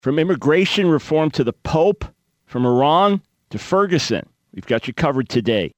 From immigration reform to the Pope, from Iran to Ferguson, we've got you covered today.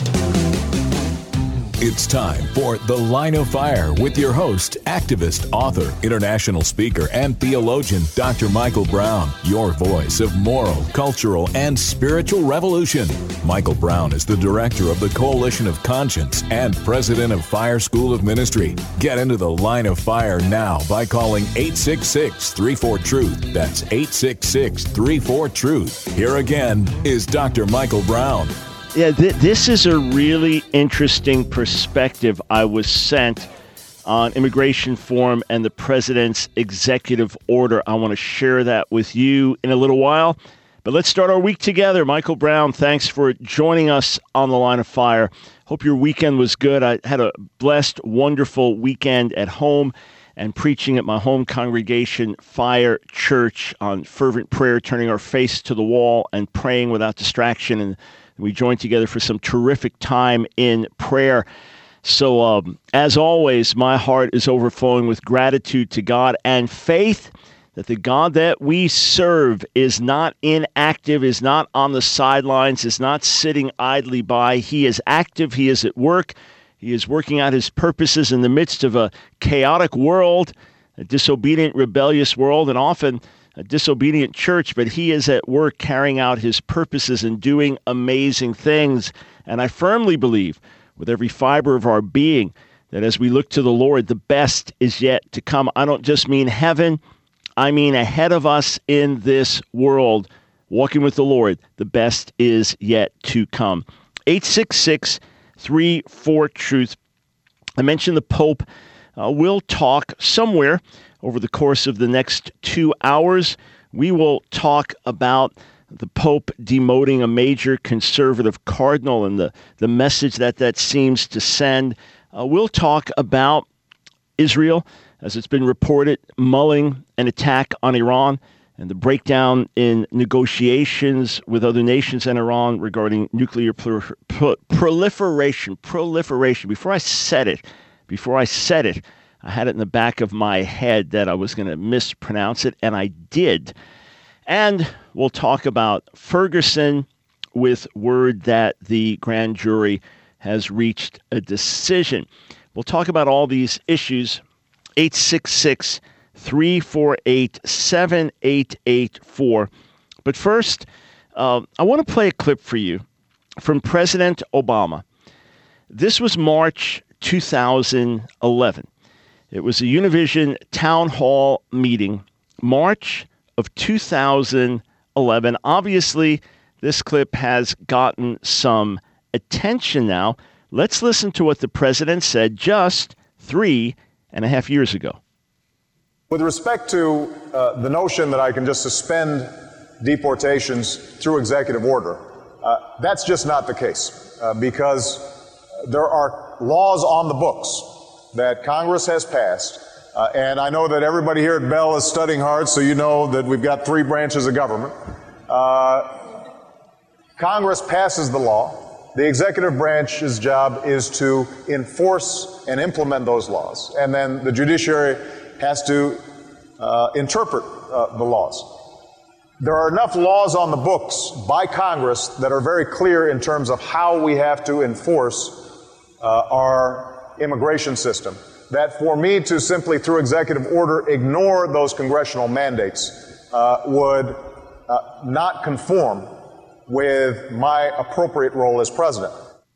It's time for The Line of Fire with your host, activist, author, international speaker, and theologian, Dr. Michael Brown, your voice of moral, cultural, and spiritual revolution. Michael Brown is the director of the Coalition of Conscience and president of Fire School of Ministry. Get into The Line of Fire now by calling 866-34-TRUTH. That's 866-34-TRUTH. Here again is Dr. Michael Brown. Yeah, this is a really interesting perspective I was sent on immigration reform and the president's executive order. I want to share that with you in a little while. But let's start our week together. Michael Brown, thanks for joining us on The Line of Fire. Hope your weekend was good. I had a blessed, wonderful weekend at home and preaching at my home congregation, Fire Church, on fervent prayer, turning our face to the wall and praying without distraction. And we joined together for some terrific time in prayer. So, as always, my heart is overflowing with gratitude to God and faith that the God that we serve is not inactive, is not on the sidelines, is not sitting idly by. He is active. He is at work. He is working out his purposes in the midst of a chaotic world, a disobedient, rebellious world, and often a disobedient church, but he is at work carrying out his purposes and doing amazing things. And I firmly believe with every fiber of our being that as we look to the Lord, the best is yet to come. I don't just mean heaven. I mean ahead of us in this world, walking with the Lord, the best is yet to come. 866-34-TRUTH. I mentioned the Pope. We'll talk somewhere over the course of the next 2 hours. We will talk about the Pope demoting a major conservative cardinal and the message that seems to send. We'll talk about Israel, as it's been reported, mulling an attack on Iran and the breakdown in negotiations with other nations and Iran regarding nuclear proliferation. Before I said it, I had it in the back of my head that I was going to mispronounce it, and I did. And we'll talk about Ferguson with word that the grand jury has reached a decision. We'll talk about all these issues. 866-348-7884. But first, I want to play a clip for you from President Obama. This was March 2011. It was a Univision town hall meeting, March of 2011. Obviously, this clip has gotten some attention now. Let's listen to what the president said just 3.5 years ago. With respect to the notion that I can just suspend deportations through executive order, that's just not the case because there are laws on the books that Congress has passed, and I know that everybody here at Bell is studying hard, so you know that we've got 3 branches of government. Congress passes the law. The executive branch's job is to enforce and implement those laws, and then the judiciary has to interpret the laws. There are enough laws on the books by Congress that are very clear in terms of how we have to enforce our immigration system, that for me to simply, through executive order, ignore those congressional mandates would not conform with my appropriate role as president.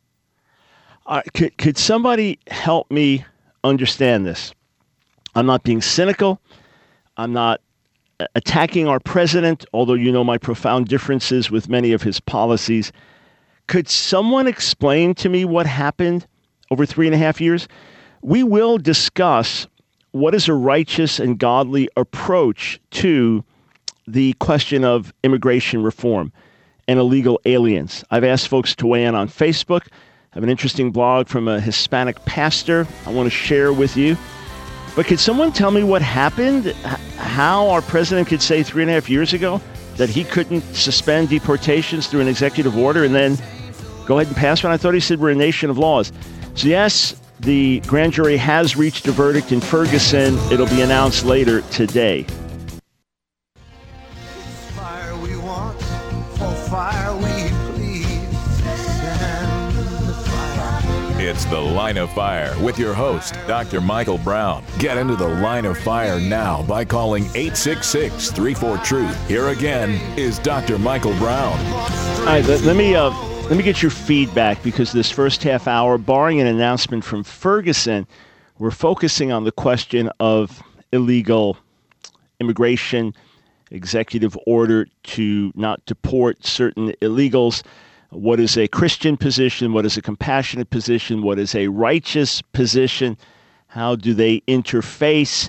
Could somebody help me understand this? I'm not being cynical. I'm not attacking our president, although you know my profound differences with many of his policies. Could someone explain to me what happened over 3.5 years? We will discuss what is a righteous and godly approach to the question of immigration reform and illegal aliens. I've asked folks to weigh in on Facebook. I have an interesting blog from a Hispanic pastor I want to share with you. But could someone tell me what happened? How our president could say 3.5 years ago that he couldn't suspend deportations through an executive order and then go ahead and pass one? I thought he said we're a nation of laws. So yes, the grand jury has reached a verdict in Ferguson. It'll be announced later today. It's The Line of Fire with your host, Dr. Michael Brown. Get into the line of fire now by calling 866-34-TRUTH. Here again is Dr. Michael Brown. All right, let me get your feedback, because this first half hour, barring an announcement from Ferguson, we're focusing on the question of illegal immigration, executive order to not deport certain illegals. What is a Christian position? What is a compassionate position? What is a righteous position? How do they interface?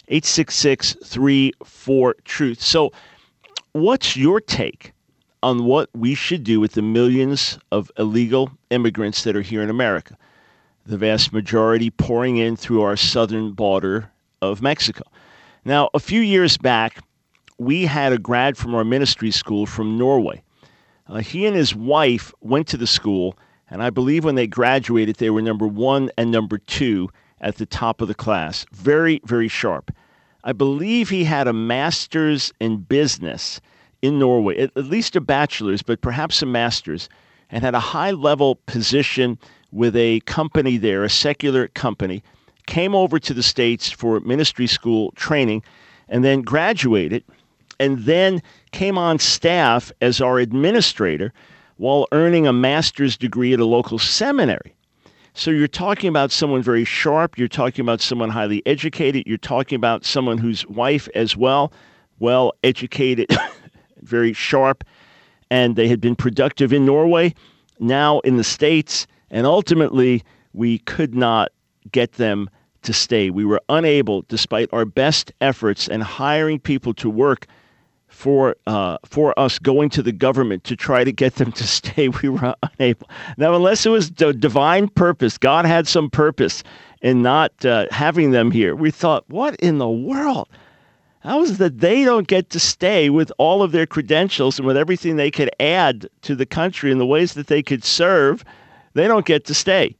866-34-TRUTH. So what's your take on what we should do with the millions of illegal immigrants that are here in America? The vast majority pouring in through our southern border of Mexico. Now, a few years back, we had a grad from our ministry school from Norway. He and his wife went to the school, and I believe when they graduated, they were number 1 and number 2 at the top of the class. Very, very sharp. I believe he had a master's in business in Norway, at least a bachelor's, but perhaps a master's, and had a high-level position with a company there, a secular company, came over to the States for ministry school training, and then graduated, and then came on staff as our administrator while earning a master's degree at a local seminary. So you're talking about someone very sharp, you're talking about someone highly educated, you're talking about someone whose wife as well educated, very sharp, and they had been productive in Norway, now in the States, and ultimately we could not get them to stay. We were unable, despite our best efforts and hiring people to work for us, going to the government to try to get them to stay, we were unable. Now, unless it was divine purpose, God had some purpose in not having them here. We thought, what in the world? How is it that they don't get to stay with all of their credentials and with everything they could add to the country and the ways that they could serve? They don't get to stay.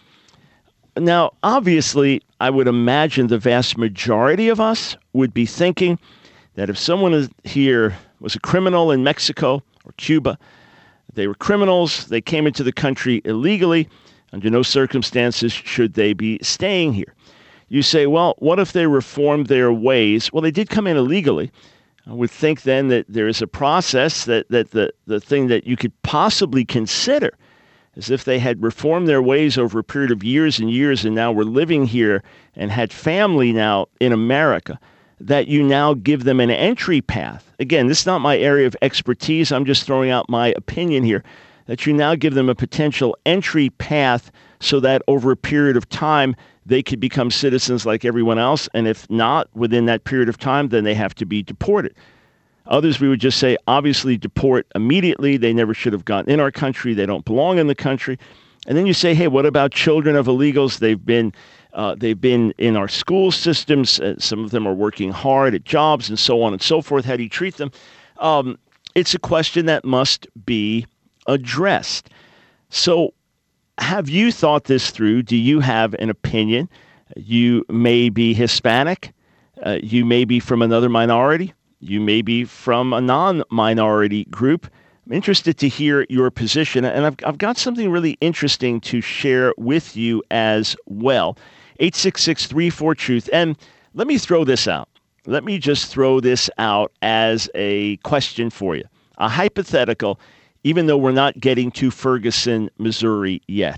Now, obviously, I would imagine the vast majority of us would be thinking that if someone here was a criminal in Mexico or Cuba, they were criminals, they came into the country illegally, under no circumstances should they be staying here. You say, well, what if they reformed their ways? Well, they did come in illegally. I would think then that there is a process that the thing that you could possibly consider is if they had reformed their ways over a period of years and years and now were living here and had family now in America, that you now give them an entry path. Again, this is not my area of expertise. I'm just throwing out my opinion here, that you now give them a potential entry path so that over a period of time, they could become citizens like everyone else. And if not within that period of time, then they have to be deported. Others, we would just say, obviously deport immediately. They never should have gotten in our country. They don't belong in the country. And then you say, hey, what about children of illegals? They've been in our school systems. Some of them are working hard at jobs and so on and so forth. How do you treat them? It's a question that must be addressed. So have you thought this through? Do you have an opinion? You may be Hispanic. You may be from another minority. You may be from a non-minority group. I'm interested to hear your position, and I've got something really interesting to share with you as well. 866-34-TRUTH. And let me throw this out. Let me just throw this out as a question for you, a hypothetical, even though we're not getting to Ferguson, Missouri yet.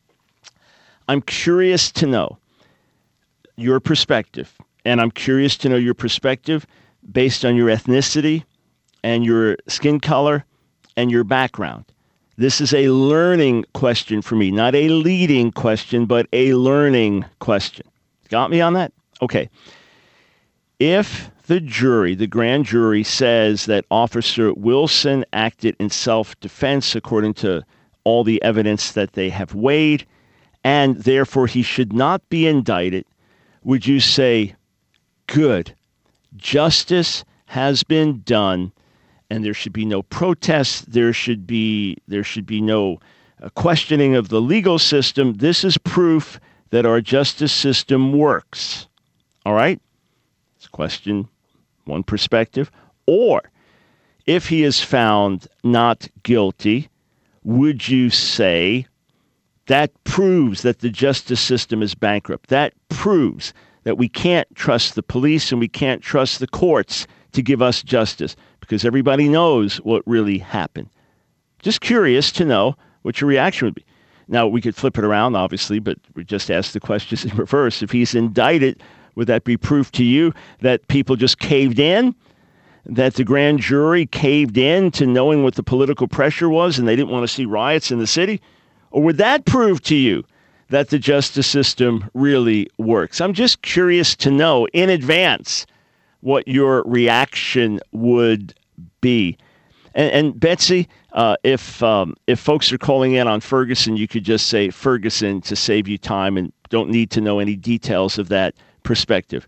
I'm curious to know your perspective, and I'm curious to know your perspective based on your ethnicity and your skin color and your background. This is a learning question for me, not a leading question, but a learning question. Got me on that? Okay. If the jury, the grand jury, says that Officer Wilson acted in self-defense according to all the evidence that they have weighed, and therefore he should not be indicted, would you say, good, justice has been done, and there should be no protests, there should be no questioning of the legal system. This is proof that our justice system works. All right? It's question one perspective. Or if he is found not guilty, would you say That proves that the justice system is bankrupt. That proves that we can't trust the police and we can't trust the courts to give us justice because everybody knows what really happened. Just curious to know what your reaction would be. Now, we could flip it around, obviously, but we just asked the questions in reverse. If he's indicted, would that be proof to you that people just caved in, that the grand jury caved in to knowing what the political pressure was and they didn't want to see riots in the city? Or would that prove to you that the justice system really works? I'm just curious to know in advance what your reaction would be. And Betsy, if folks are calling in on Ferguson, you could just say Ferguson to save you time and don't need to know any details of that perspective.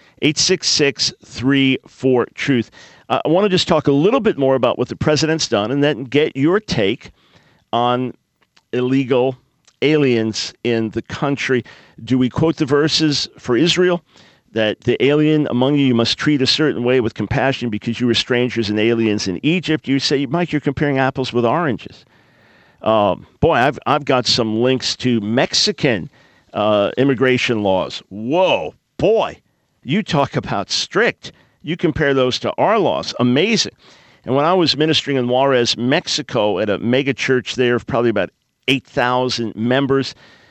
866-34-TRUTH. I want to just talk a little bit more about what the president's done and then get your take on illegal aliens in the country. Do we quote the verses for Israel that the alien among you must treat a certain way with compassion because you were strangers and aliens in Egypt? You say, Mike, you're comparing apples with oranges. Boy, I've got some links to Mexican immigration laws. Whoa, boy, you talk about strict. You compare those to our laws. Amazing. And when I was ministering in Juarez, Mexico, at a mega church there of probably about 8,000 members,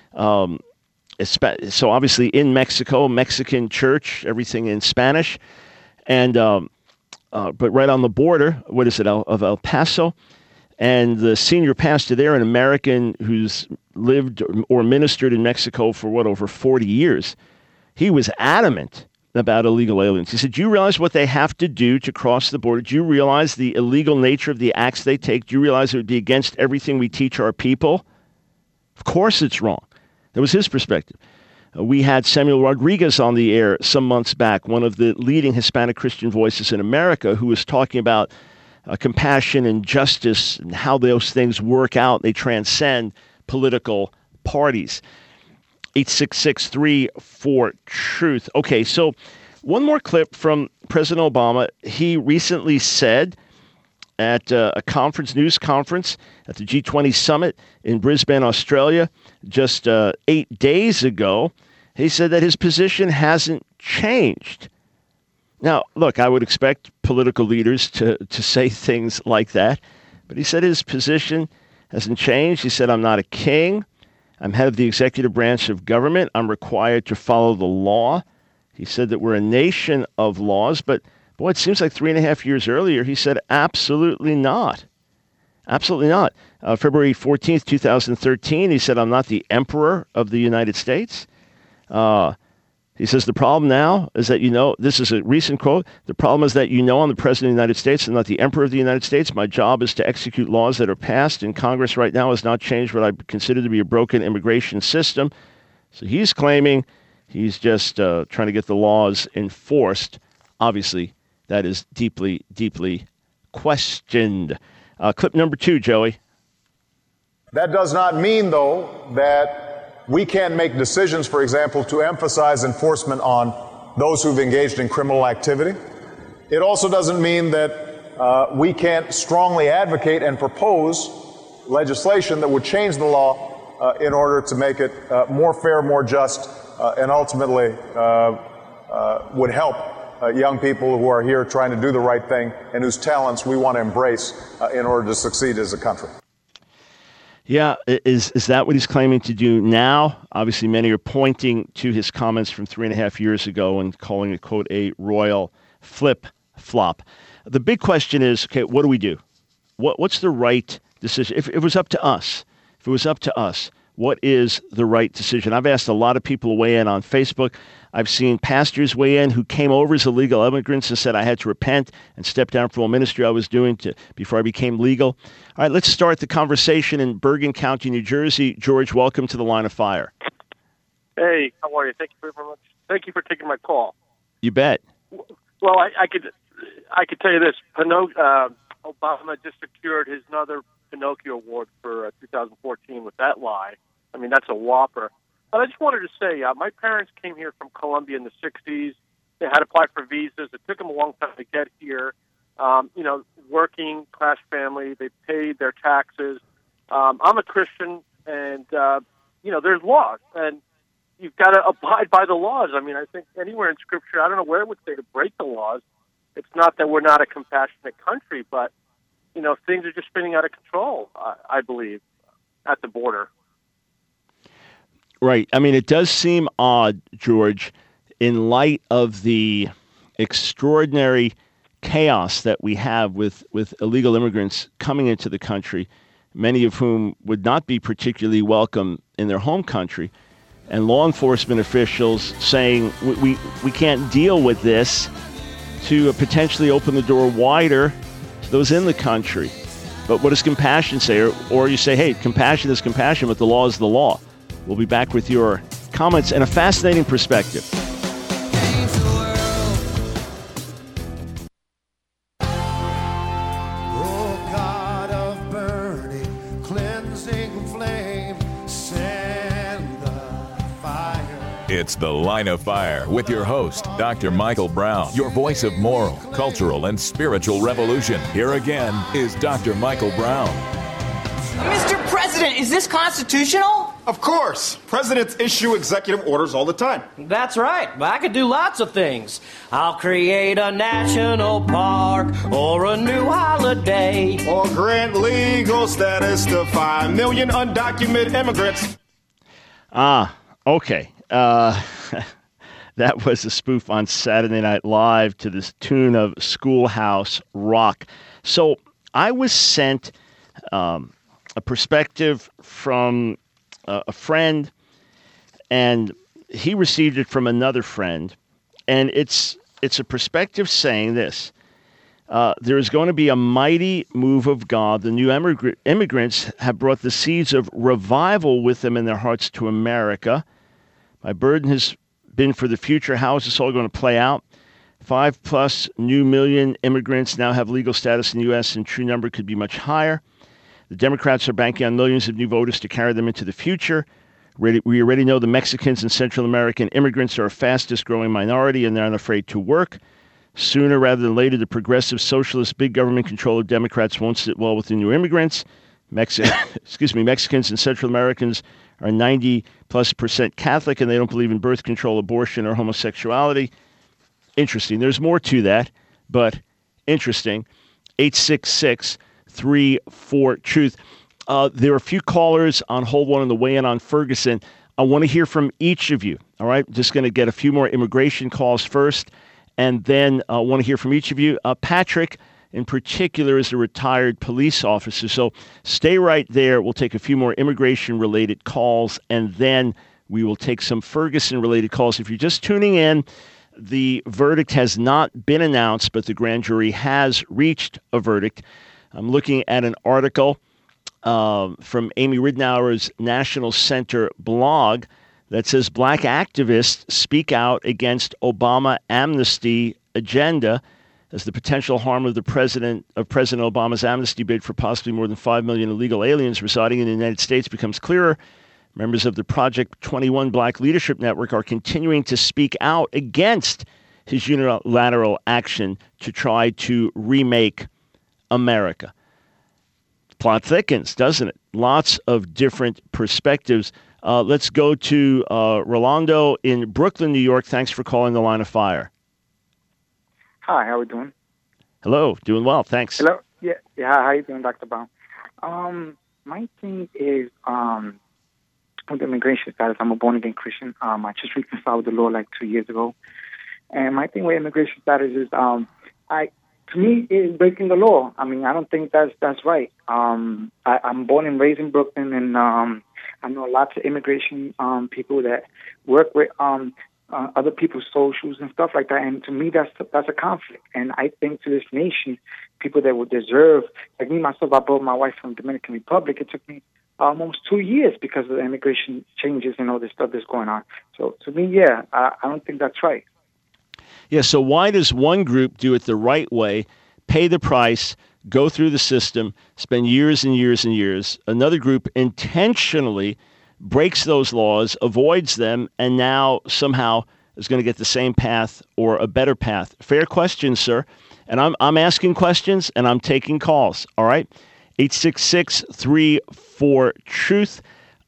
so obviously in Mexico, Mexican church, everything in Spanish, and but right on the border, of El Paso, and the senior pastor there, an American who's lived or ministered in Mexico for over 40 years, he was adamant about illegal aliens. He said, do you realize what they have to do to cross the border? Do you realize the illegal nature of the acts they take? Do you realize it would be against everything we teach our people? Of course it's wrong. That was his perspective. We had Samuel Rodriguez on the air some months back, one of the leading Hispanic Christian voices in America, who was talking about compassion and justice and how those things work out. They transcend political parties. 866-34-TRUTH. Okay, so one more clip from President Obama. He recently said at a news conference at the G20 summit in Brisbane, Australia, just 8 days ago, he said that his position hasn't changed. Now, look, I would expect political leaders to say things like that, but he said his position hasn't changed. He said, I'm not a king. I'm head of the executive branch of government. I'm required to follow the law. He said that we're a nation of laws, but boy, it seems like 3.5 years earlier, he said, absolutely not. Absolutely not. February 14th, 2013, he said, I'm not the emperor of the United States. He says, the problem now is that, this is a recent quote, the problem is that I'm the president of the United States and not the emperor of the United States. My job is to execute laws that are passed, and Congress right now has not changed what I consider to be a broken immigration system. So he's claiming he's just trying to get the laws enforced. Obviously, that is deeply, deeply questioned. Clip number 2, Joey. That does not mean, though, that we can't make decisions, for example, to emphasize enforcement on those who've engaged in criminal activity. It also doesn't mean that we can't strongly advocate and propose legislation that would change the law in order to make it more fair, more just, and ultimately would help young people who are here trying to do the right thing and whose talents we want to embrace in order to succeed as a country. Yeah, is that what he's claiming to do now? Obviously, many are pointing to his comments from 3.5 years ago and calling it, quote, a royal flip-flop. The big question is, okay, what do we do? What's the right decision? If it was up to us, what is the right decision? I've asked a lot of people to weigh in on Facebook. I've seen pastors weigh in who came over as illegal immigrants and said I had to repent and step down from a ministry I was doing before I became legal. All right, let's start the conversation in Bergen County, New Jersey. George, welcome to the Line of Fire. Hey, how are you? Thank you very much. Thank you for taking my call. You bet. Well, I could tell you this. Obama just secured his another Pinocchio Award for 2014 with that lie. I mean, that's a whopper. But I just wanted to say, my parents came here from Colombia in the 60s. They had to apply for visas. It took them a long time to get here. Working class family. They paid their taxes. I'm a Christian, and there's laws, and you've got to abide by the laws. I mean, I think anywhere in Scripture, I don't know where it would say to break the laws. It's not that we're not a compassionate country, but, things are just spinning out of control, I believe, at the border. Right. I mean, it does seem odd, George, in light of the extraordinary chaos that we have with illegal immigrants coming into the country, many of whom would not be particularly welcome in their home country, and law enforcement officials saying we can't deal with this, to potentially open the door wider to those in the country. But what does compassion say? Or you say, hey, compassion is compassion, but the law is the law. We'll be back with your comments and a fascinating perspective. It's The Line of Fire with your host, Dr. Michael Brown, your voice of moral, cultural, and spiritual revolution. Here again is Dr. Michael Brown. Mr. President, is this constitutional? Of course. Presidents issue executive orders all the time. That's right. I could do lots of things. I'll create a national park or a new holiday. Or grant legal status to 5 million undocumented immigrants. Okay. That was a spoof on Saturday Night Live to this tune of Schoolhouse Rock. So I was sent a perspective from a friend, and he received it from another friend, and it's a perspective saying this. There is going to be a mighty move of God. The new immigrants have brought the seeds of revival with them in their hearts to America. My burden has been for the future. How is this all going to play out? 5+ new million immigrants now have legal status in the U.S., and true number could be much higher. The Democrats are banking on millions of new voters to carry them into the future. We already know the Mexicans and Central American immigrants are our fastest growing minority, and they're not afraid to work. Sooner rather than later, the progressive socialist big government control of Democrats won't sit well with the new immigrants. Mexicans and Central Americans are 90+% Catholic, and they don't believe in birth control, abortion, or homosexuality. Interesting. There's more to that, but interesting. 866-34-TRUTH. There are a few callers on hold one on the way in on Ferguson. I want to hear from each of you. All right, just going to get a few more immigration calls first, and then I want to hear from each of you. Patrick, in particular, is a retired police officer, so stay right there. We'll take a few more immigration-related calls, and then we will take some Ferguson-related calls. If you're just tuning in, the verdict has not been announced, but the grand jury has reached a verdict. I'm looking at an article from Amy Ridenour's National Center blog that says Black activists speak out against Obama amnesty agenda as the potential harm of President Obama's amnesty bid for possibly more than 5 million illegal aliens residing in the United States becomes clearer. Members of the Project 21 Black Leadership Network are continuing to speak out against his unilateral action to try to remake America. The plot thickens, doesn't it? Lots of different perspectives. Let's go to Rolando in Brooklyn, New York. Thanks for calling the Line of Fire. Hi, how are we doing? Hello, doing well, thanks. Hello, yeah. How are you doing, Dr. Brown? My thing is with immigration status. I'm a born-again Christian. I just reconciled with the Lord like 2 years ago. And my thing with immigration status is, to me, it's breaking the law. I mean, I don't think that's right. I'm born and raised in Brooklyn, and I know lots of immigration people that work with other people's socials and stuff like that. And to me, that's a conflict. And I think to this nation, people that would deserve, like me, myself, I brought my wife from Dominican Republic. It took me almost 2 years because of the immigration changes and all this stuff that's going on. So to me, I don't think that's right. Yeah, so why does one group do it the right way, pay the price, go through the system, spend years and years and years? Another group intentionally breaks those laws, avoids them, and now somehow is going to get the same path or a better path. Fair question, sir. And I'm asking questions, and I'm taking calls, all right? 866-34-TRUTH.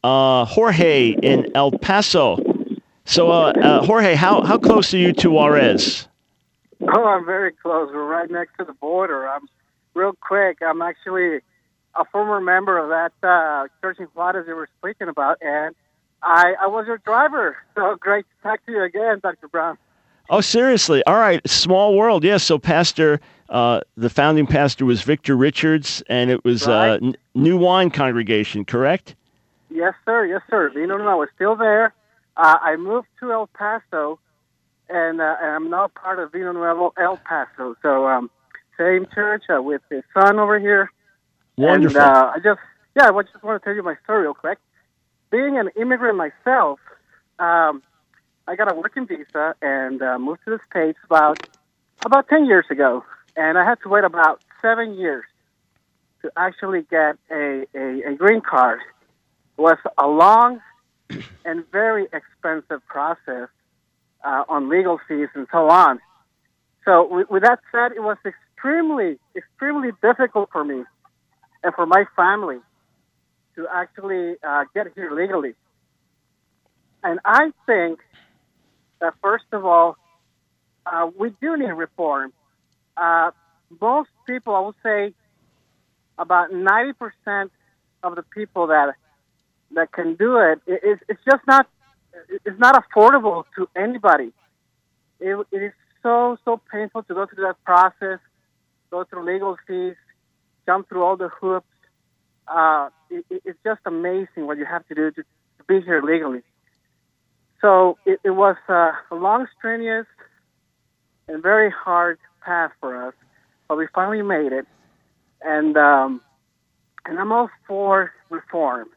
Jorge in El Paso. So, Jorge, how close are you to Juarez? Oh, I'm very close. We're right next to the border. Real quick, I'm actually a former member of that church in Juarez you were speaking about, and I was your driver. So great to talk to you again, Dr. Brown. Oh, seriously? All right. Small world. Yes. So Pastor, the founding pastor was Victor Richards, and it was right. New Wine Congregation, correct? Yes, sir. Yes, sir. No, I was still there. I moved to El Paso, and I'm now part of Vino Nuevo El Paso. So same church with his son over here. Wonderful. And I just want to tell you my story real quick. Being an immigrant myself, I got a working visa and moved to the States about 10 years ago. And I had to wait about 7 years to actually get a green card. It was a long and very expensive process on legal fees and so on. So with that said, it was extremely, extremely difficult for me and for my family to actually get here legally. And I think that, first of all, we do need reform. Most people, I would say, about 90% of the people that can do it, it's just not, it's not affordable to anybody. It is so painful to go through that process, go through legal fees, jump through all the hoops. It's just amazing what you have to do to be here legally. So it was a long, strenuous, and very hard path for us, but we finally made it. And I'm all for reform.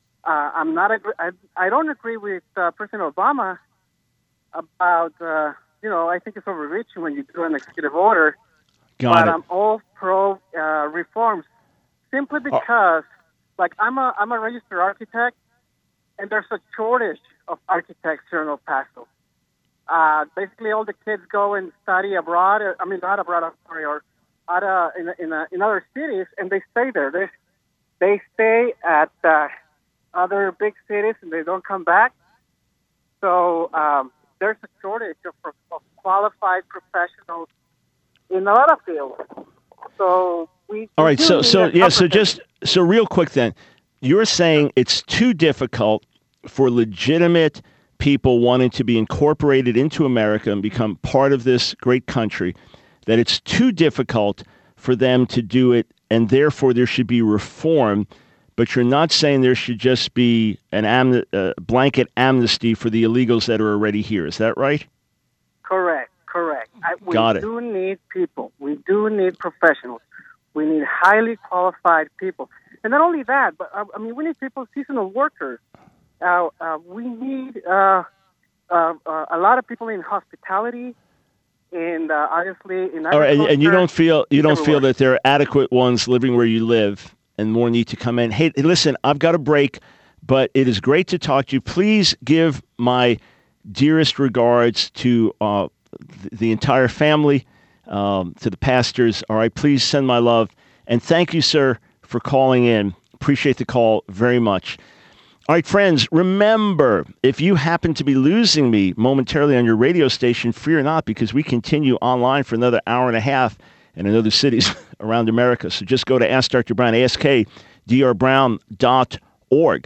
I don't agree with President Obama about I think it's overreaching when you do an executive order. But I'm all pro reforms, simply because, like, I'm a registered architect, and there's a shortage of architects here in El Paso. Basically, all the kids go and study abroad. I mean, not abroad, I'm sorry, or in other cities, and they stay there. They stay at other big cities, and they don't come back. So there's a shortage of qualified professionals in a lot of fields. So all right. So real quick then, you're saying it's too difficult for legitimate people wanting to be incorporated into America and become part of this great country, that it's too difficult for them to do it, and therefore there should be reform. But you're not saying there should just be an blanket amnesty for the illegals that are already here. Is that right? Correct. We do need people. We do need professionals. We need highly qualified people. And not only that, but we need people, seasonal workers. We need a lot of people in hospitality, and obviously in agriculture. All right, and you don't feel that there are adequate ones living where you live, and more need to come in. Hey, listen, I've got a break, but it is great to talk to you. Please give my dearest regards to the entire family, to the pastors. All right, please send my love. And thank you, sir, for calling in. Appreciate the call very much. All right, friends, remember, if you happen to be losing me momentarily on your radio station, fear not, because we continue online for another hour and a half in other cities around America. So just go to Ask Dr. Brown, askdrbrown.org,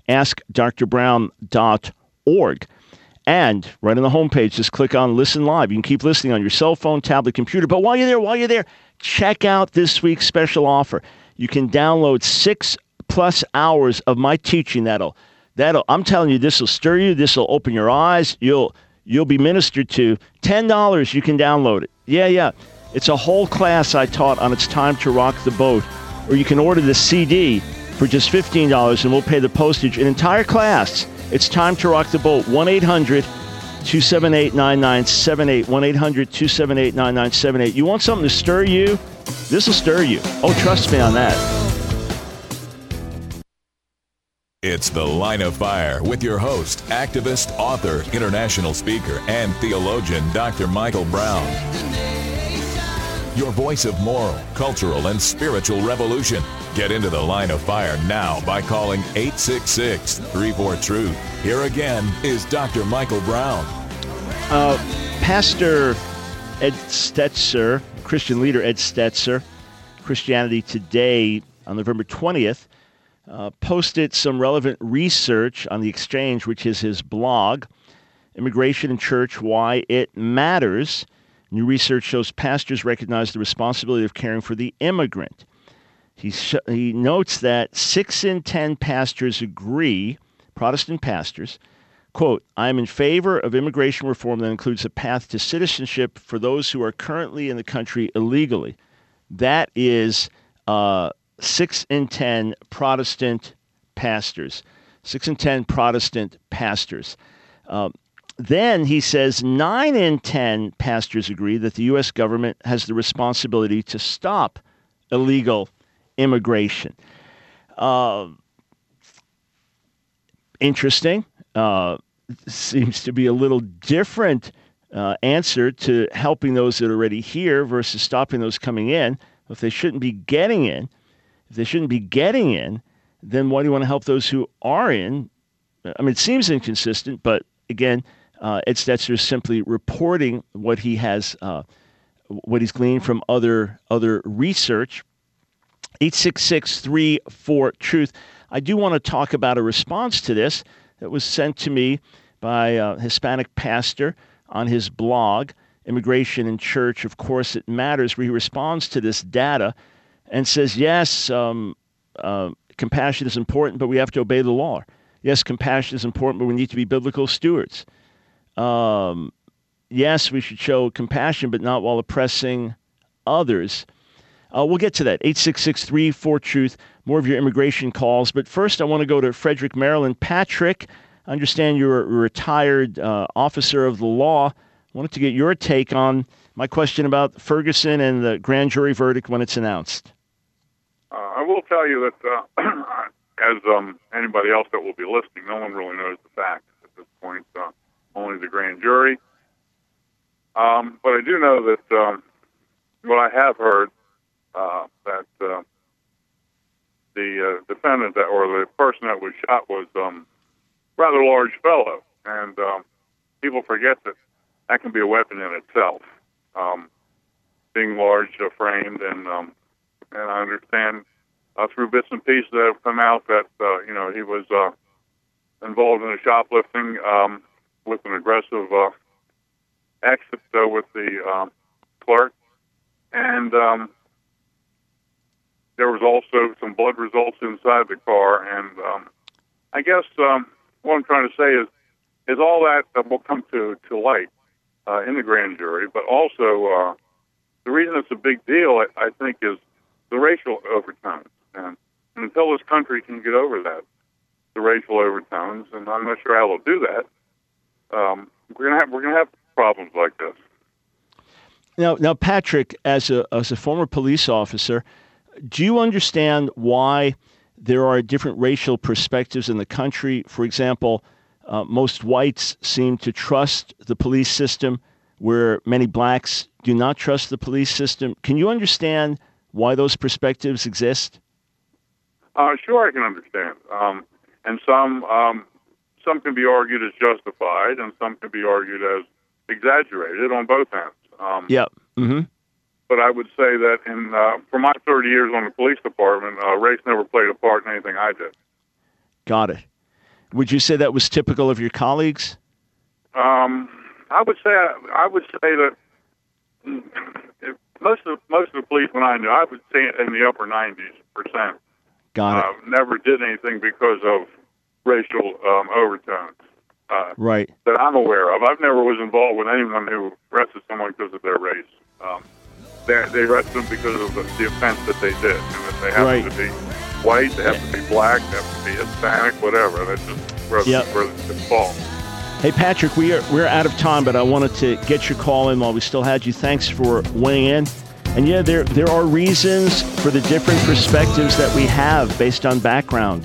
askdrbrown.org. And right on the homepage, just click on Listen Live. You can keep listening on your cell phone, tablet, computer. But while you're there, check out this week's special offer. You can download 6+ hours of my teaching. That'll I'm telling you, this will stir you. This will open your eyes. You'll be ministered to. $10, you can download it. Yeah. It's a whole class I taught on It's Time to Rock the Boat. Or you can order the CD for just $15, and we'll pay the postage. An entire class. It's Time to Rock the Boat. 1-800-278-9978. 1-800-278-9978. You want something to stir you? This will stir you. Oh, trust me on that. It's The Line of Fire with your host, activist, author, international speaker, and theologian, Dr. Michael Brown. your voice of moral, cultural, and spiritual revolution. Get into the line of fire now by calling 866-34-TRUTH. Here again is Dr. Michael Brown. Pastor Ed Stetzer, Christian leader Ed Stetzer, Christianity Today on November 20th, posted some relevant research on The Exchange, which is his blog, Immigration and Church, Why It Matters. New research shows pastors recognize the responsibility of caring for the immigrant. He notes that 6 in 10 pastors agree, Protestant pastors, quote, "I am in favor of immigration reform that includes a path to citizenship for those who are currently in the country illegally." That is 6 in 10 Protestant pastors. 6 in 10 Protestant pastors. Then he says 9 in 10 pastors agree that the U.S. government has the responsibility to stop illegal immigration. Interesting. Seems to be a little different answer to helping those that are already here versus stopping those coming in. If they shouldn't be getting in, then why do you want to help those who are in? I mean, it seems inconsistent, but again, Ed Stetzer is simply reporting what he has, what he's gleaned from other research. 866-34-TRUTH. I do want to talk about a response to this that was sent to me by a Hispanic pastor on his blog, Immigration and Church, Of Course It Matters, where he responds to this data and says, yes, compassion is important, but we have to obey the law. Yes, compassion is important, but we need to be biblical stewards. Yes, we should show compassion, but not while oppressing others. We'll get to that. 866-34-TRUTH. More of your immigration calls. But first, I want to go to Frederick, Maryland. Patrick, I understand you're a retired officer of the law. I wanted to get your take on my question about Ferguson and the grand jury verdict when it's announced. I will tell you that, as anybody else that will be listening, no one really knows the facts at this point, only the grand jury. But I do know that what I have heard, that the defendant or the person that was shot was rather large fellow, and people forget that can be a weapon in itself, being large framed, and I understand through bits and pieces that have come out that he was involved in a shoplifting with an aggressive exit with the clerk, and there was also some blood results inside the car, and I guess what I'm trying to say is all that will come to light in the grand jury, but also the reason it's a big deal, I think, is the racial overtones, and until this country can get over that, the racial overtones, and I'm not sure how they'll do that, we're gonna have problems like this. Now, Patrick, as a former police officer, do you understand why there are different racial perspectives in the country? For example, most whites seem to trust the police system, where many blacks do not trust the police system. Can you understand why those perspectives exist? Sure, I can understand. And some can be argued as justified, and some can be argued as exaggerated on both ends. Yep. Mm-hmm. But I would say that for my 30 years on the police department, race never played a part in anything I did. Got it. Would you say that was typical of your colleagues? I would say that most of the policemen I knew, I would say in the upper 90%. Got it. Never did anything because of racial overtones. Right. That I'm aware of. I've never was involved with anyone who arrested someone because of their race. They arrested them because of the offense that they did. And if they happen to be white, they have to be black, they have to be Hispanic, whatever. That's just where it falls. Hey, Patrick, we're out of time, but I wanted to get your call in while we still had you. Thanks for weighing in. And yeah, there are reasons for the different perspectives that we have based on background.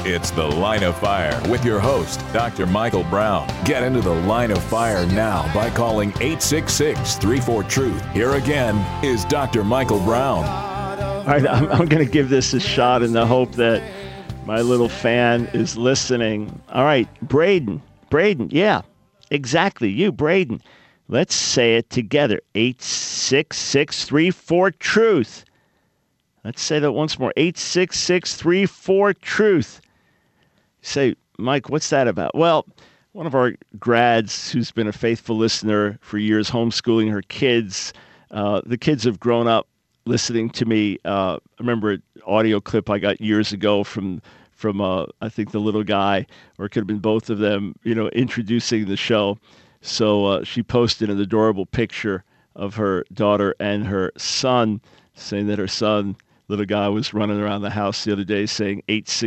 It's The Line of Fire with your host, Dr. Michael Brown. Get into The Line of Fire now by calling 866-34-TRUTH. Here again is Dr. Michael Brown. All right, I'm going to give this a shot in the hope that my little fan is listening. All right, Braden, yeah, exactly, you, Braden. Let's say it together, 866-34-TRUTH. Let's say that once more, 866-34-TRUTH. Say, Mike, what's that about? Well, one of our grads who's been a faithful listener for years, homeschooling her kids, the kids have grown up listening to me. I remember an audio clip I got years ago from I think the little guy, or it could have been both of them, introducing the show. So she posted an adorable picture of her daughter and her son, saying that her son, little guy, was running around the house the other day saying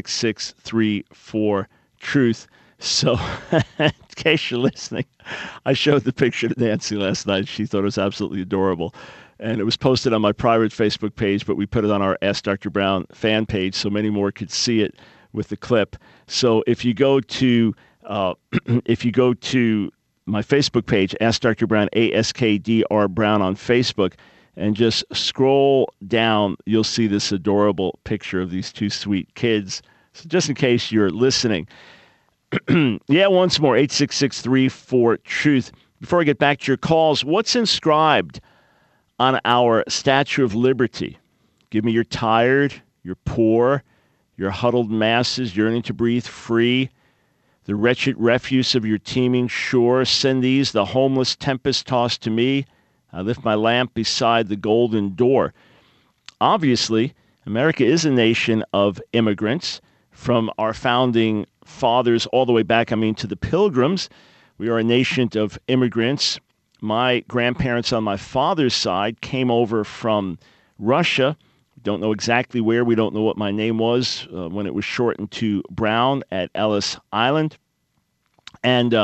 866-34-TRUTH. So in case you're listening, I showed the picture to Nancy last night. She thought it was absolutely adorable. And it was posted on my private Facebook page, but we put it on our Ask Dr. Brown fan page so many more could see it with the clip. So if you go to my Facebook page, Ask Dr. Brown, ASKDR Brown on Facebook, and just scroll down, you'll see this adorable picture of these two sweet kids. So just in case you're listening. Yeah, once more, 866-34-TRUTH. Before I get back to your calls, what's inscribed on our Statue of Liberty? Give me you're tired, you're poor, your huddled masses yearning to breathe free, the wretched refuse of your teeming shore. Send these, the homeless tempest tossed to me. I lift my lamp beside the golden door. Obviously, America is a nation of immigrants. From our founding fathers all the way back, to the Pilgrims, we are a nation of immigrants. My grandparents on my father's side came over from Russia. We don't know exactly where. We don't know what my name was when it was shortened to Brown at Ellis Island. And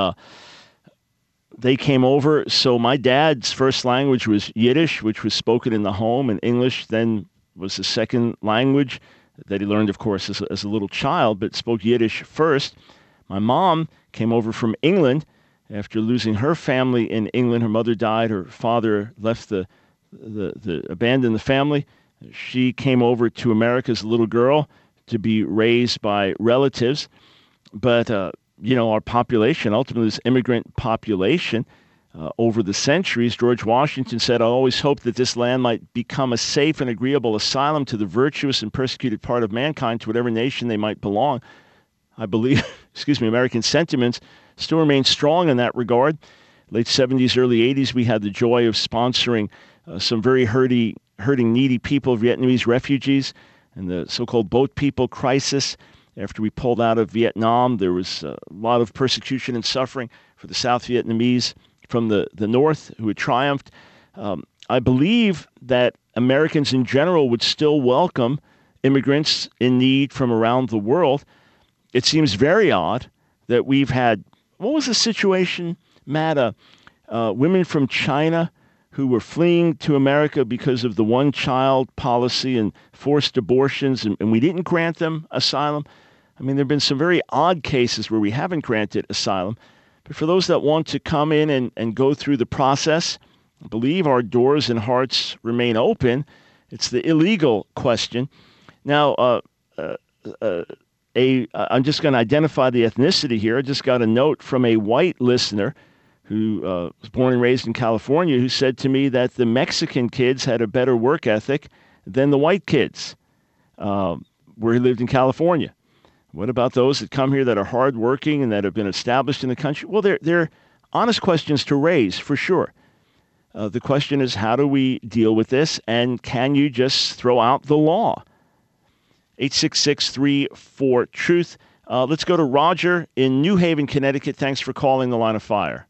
they came over. So my dad's first language was Yiddish, which was spoken in the home, and English then was the second language that he learned, of course, as a little child, but spoke Yiddish first. My mom came over from England after losing her family in England. Her mother died. Her father left abandoned the family. She came over to America as a little girl to be raised by relatives. But, our population, ultimately this immigrant population, over the centuries, George Washington said, I always hoped that this land might become a safe and agreeable asylum to the virtuous and persecuted part of mankind, to whatever nation they might belong. I believe, American sentiments still remain strong in that regard. Late 70s, early 80s, we had the joy of sponsoring some very hurting, needy people, Vietnamese refugees, and the so-called boat people crisis. After we pulled out of Vietnam, there was a lot of persecution and suffering for the South Vietnamese from the North who had triumphed. I believe that Americans in general would still welcome immigrants in need from around the world. It seems very odd that we've had, what was the situation, Matt? Women from China who were fleeing to America because of the one-child policy and forced abortions, and we didn't grant them asylum. There have been some very odd cases where we haven't granted asylum. But for those that want to come in and go through the process, I believe our doors and hearts remain open. It's the illegal question. Now, I'm just going to identify the ethnicity here. I just got a note from a white listener who was born and raised in California, who said to me that the Mexican kids had a better work ethic than the white kids where he lived in California. What about those that come here that are hardworking and that have been established in the country? Well, they're honest questions to raise, for sure. The question is, how do we deal with this, and can you just throw out the law? 866-34-TRUTH. Let's go to Roger in New Haven, Connecticut. Thanks for calling The Line of Fire.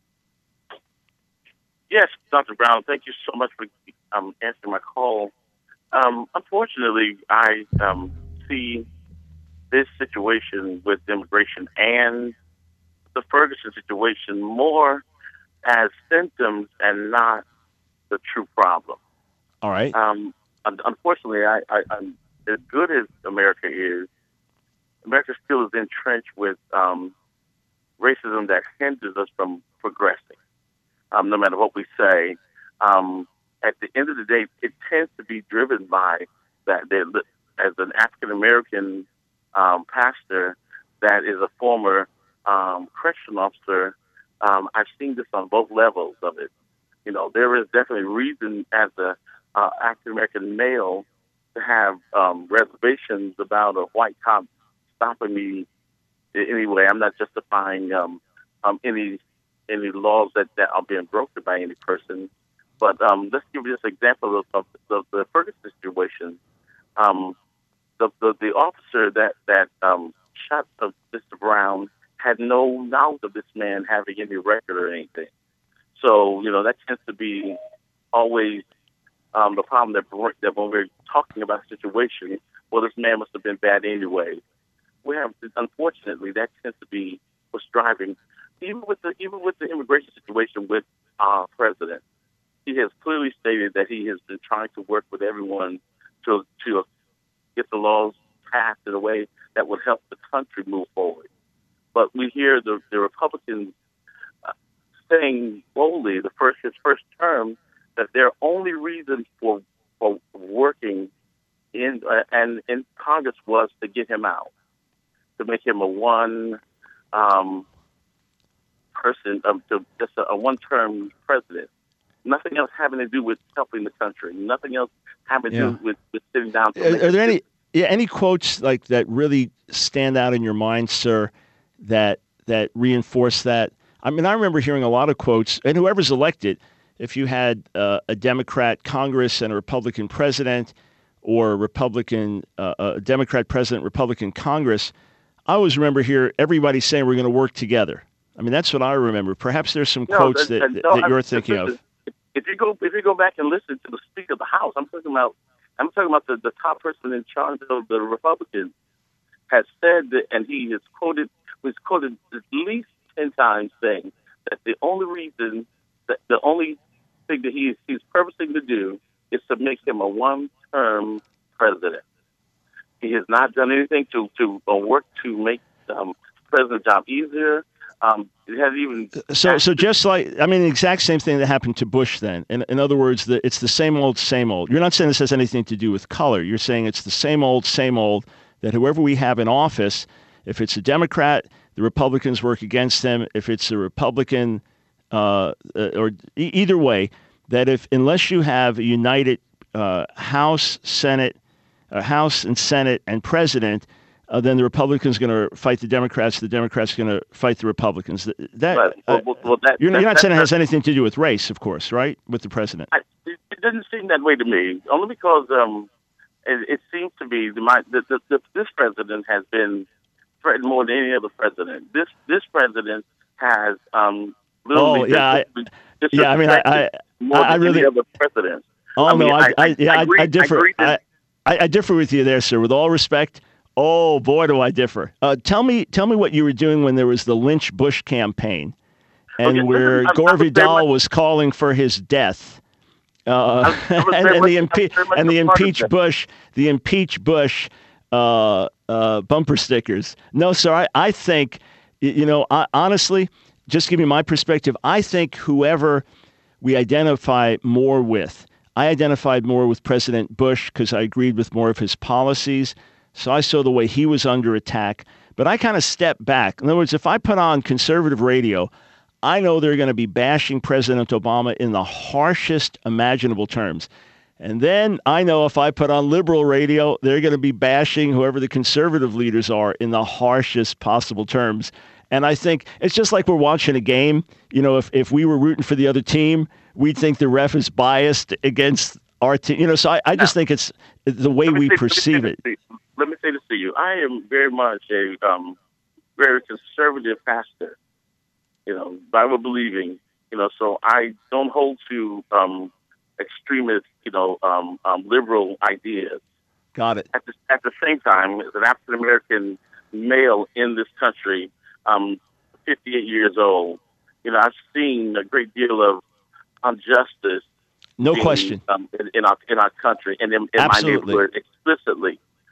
Yes, Dr. Brown, thank you so much for answering my call. Unfortunately, I see this situation with immigration and the Ferguson situation more as symptoms and not the true problem. All right. Unfortunately, I'm as good as America is, America still is entrenched with racism that hinders us from progressing. No matter what we say, at the end of the day, it tends to be driven by that. As an African American pastor that is a former correction officer, I've seen this on both levels of it. You know, there is definitely reason as a African American male to have reservations about a white cop stopping me. Anyway, I'm not justifying any laws that are being broken by any person. But let's give you this example of the Ferguson situation. The officer that shot Mr. Brown had no knowledge of this man having any record or anything. So, you know, that tends to be always the problem that when we're talking about a situation, well, this man must have been bad anyway. Unfortunately, that tends to be what's driving, even with the immigration situation with our president. He has clearly stated that he has been trying to work with everyone to get the laws passed in a way that would help the country move forward. But we hear the Republicans saying boldly his first term that their only reason for working in Congress was to get him out, to make him a one person, just a one-term president. Nothing else having to do with helping the country. Nothing else having to do with sitting down. Are there any quotes like that really stand out in your mind, sir, that reinforce that? I mean, I remember hearing a lot of quotes, and whoever's elected, if you had a Democrat Congress and a Republican president, or a Democrat president, Republican Congress, I always remember everybody saying we're going to work together. I mean, that's what I remember. Perhaps there's some quotes that you're thinking of. If you go back and listen to the Speaker of the House, I'm talking about the top person in charge of the Republicans has said that, and was quoted at least 10 times saying that the only thing that he's purposing to do is to make him a one-term president. He has not done anything to work to make the president's job easier. It hasn't even. So just like, I mean, the exact same thing that happened to Bush then. In other words, it's the same old, same old. You're not saying this has anything to do with color. You're saying it's the same old, that whoever we have in office, if it's a Democrat, the Republicans work against them. If it's a Republican, or either way, that unless you have a united House and Senate and President, then the Republicans are going to fight the Democrats are going to fight the Republicans. You're not saying it has anything to do with race, of course, right, with the president? It doesn't seem that way to me, only because it seems to be this president has been threatened more than any other president. This president has literally more than any other president. I differ. I differ with you there, sir. With all respect. Oh boy, do I differ. Tell me what you were doing when there was the Lynch Bush campaign, and where Gore Vidal was calling for his death, and the impeach Bush bumper stickers. No, sir. I think, honestly, just give me my perspective. I think whoever we identify more with, I identified more with President Bush because I agreed with more of his policies. So I saw the way he was under attack, but I kind of stepped back. In other words, if I put on conservative radio, I know they're going to be bashing President Obama in the harshest imaginable terms. And then I know if I put on liberal radio, they're going to be bashing whoever the conservative leaders are in the harshest possible terms. And I think it's just like we're watching a game. If we were rooting for the other team, we'd think the ref is biased against our team. So I just think it's the way we perceive it. Let me say this to you. I am very much a very conservative pastor, Bible believing, so I don't hold to extremist, liberal ideas. Got it. At the same time, as an African American male in this country, 58 years old, I've seen a great deal of injustice. No question. In our country and in my neighborhood explicitly.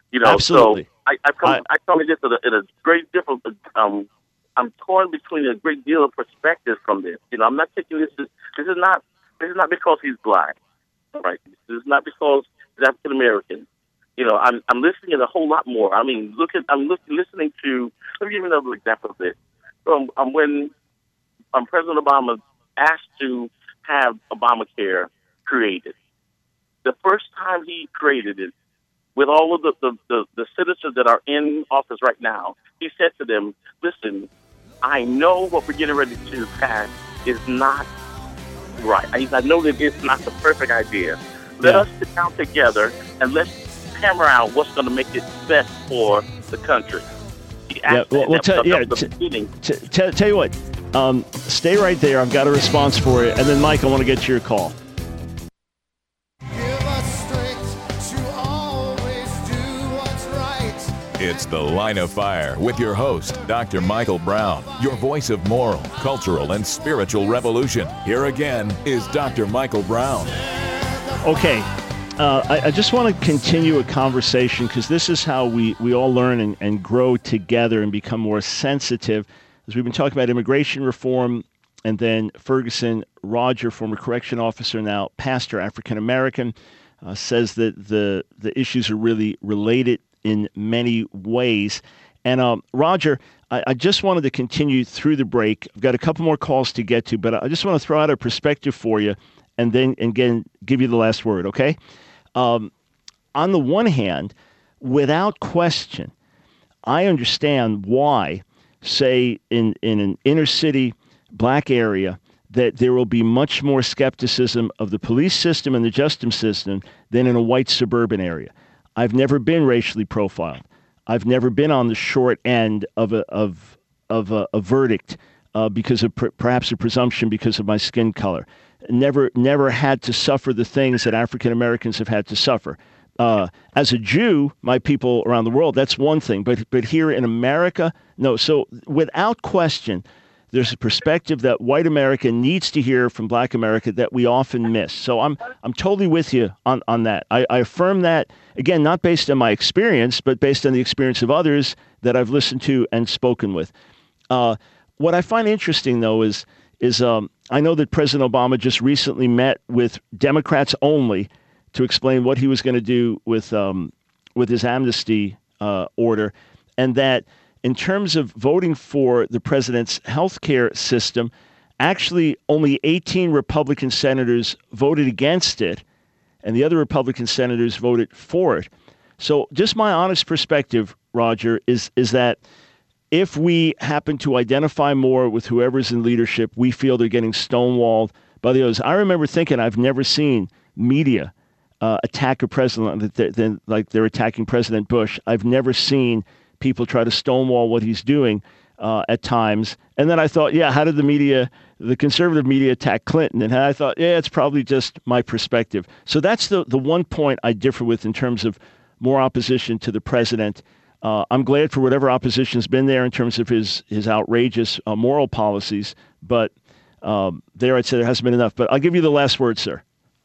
Absolutely. So I come at this in a great different. I'm torn between a great deal of perspectives from this. I'm not taking this. This is not because he's black, right? This is not because he's African American. I'm listening to a whole lot more. I mean, listening to. Let me give you another example of this. When President Obama asked to have Obamacare created, the first time he created it, with all of the citizens that are in office right now, he said to them, "Listen, I know what we're getting ready to pass is not right. I know that it's not the perfect idea. Let us sit down together and let's hammer out what's going to make it best for the country." Tell you what. Stay right there. I've got a response for you, and then Mike, I want to get to your call. It's The Line of Fire with your host, Dr. Michael Brown, your voice of moral, cultural, and spiritual revolution. Here again is Dr. Michael Brown. Okay, I just want to continue a conversation because this is how we all learn and grow together and become more sensitive. As we've been talking about immigration reform, and then Ferguson Roger, former correction officer, now pastor, African American, says that the issues are really related in many ways. And Roger, I just wanted to continue through the break. I've got a couple more calls to get to, but I just want to throw out a perspective for you and then again give you the last word, okay? On the one hand, without question, I understand why, say, in an inner city black area, that there will be much more skepticism of the police system and the justice system than in a white suburban area. I've never been racially profiled. I've never been on the short end of a verdict because of perhaps a presumption because of my skin color. Never had to suffer the things that African Americans have had to suffer. As a Jew, my people around the world, that's one thing. But here in America, no. So without question, there's a perspective that white America needs to hear from black America that we often miss. So I'm totally with you on that. I affirm that, again, not based on my experience, but based on the experience of others that I've listened to and spoken with. What I find interesting, though, is I know that President Obama just recently met with Democrats only to explain what he was going to do with his amnesty order, and that in terms of voting for the president's health care system, actually only 18 Republican senators voted against it, and the other Republican senators voted for it. So just my honest perspective, Roger, is that if we happen to identify more with whoever's in leadership, we feel they're getting stonewalled by the others. I remember thinking I've never seen media attack a president like they're attacking President Bush. I've never seen people try to stonewall what he's doing at times. And then I thought, how did the conservative media attack Clinton? And I thought, it's probably just my perspective. So that's the one point I differ with in terms of more opposition to the president. I'm glad for whatever opposition's been there in terms of his outrageous moral policies. But there I'd say there hasn't been enough. But I'll give you the last word, sir.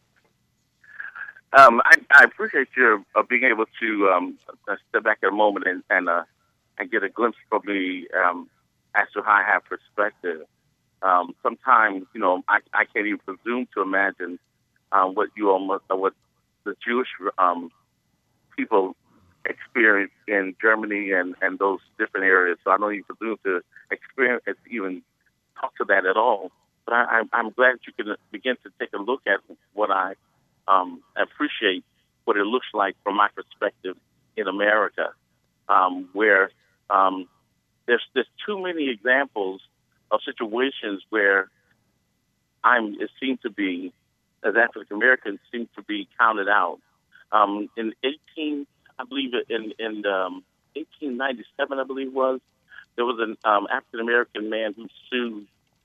I appreciate you being able to step back a moment and get a glimpse from me as to how I have perspective. Sometimes, I can't even presume to imagine what the Jewish people experience in Germany and those different areas. So I don't even presume to experience even talk to that at all. But I'm glad you can begin to take a look at what I appreciate what it looks like from my perspective in America, where there's too many examples of situations where it seems to be, as African Americans, seem to be counted out. In 1897, I believe there was an African American man who sued.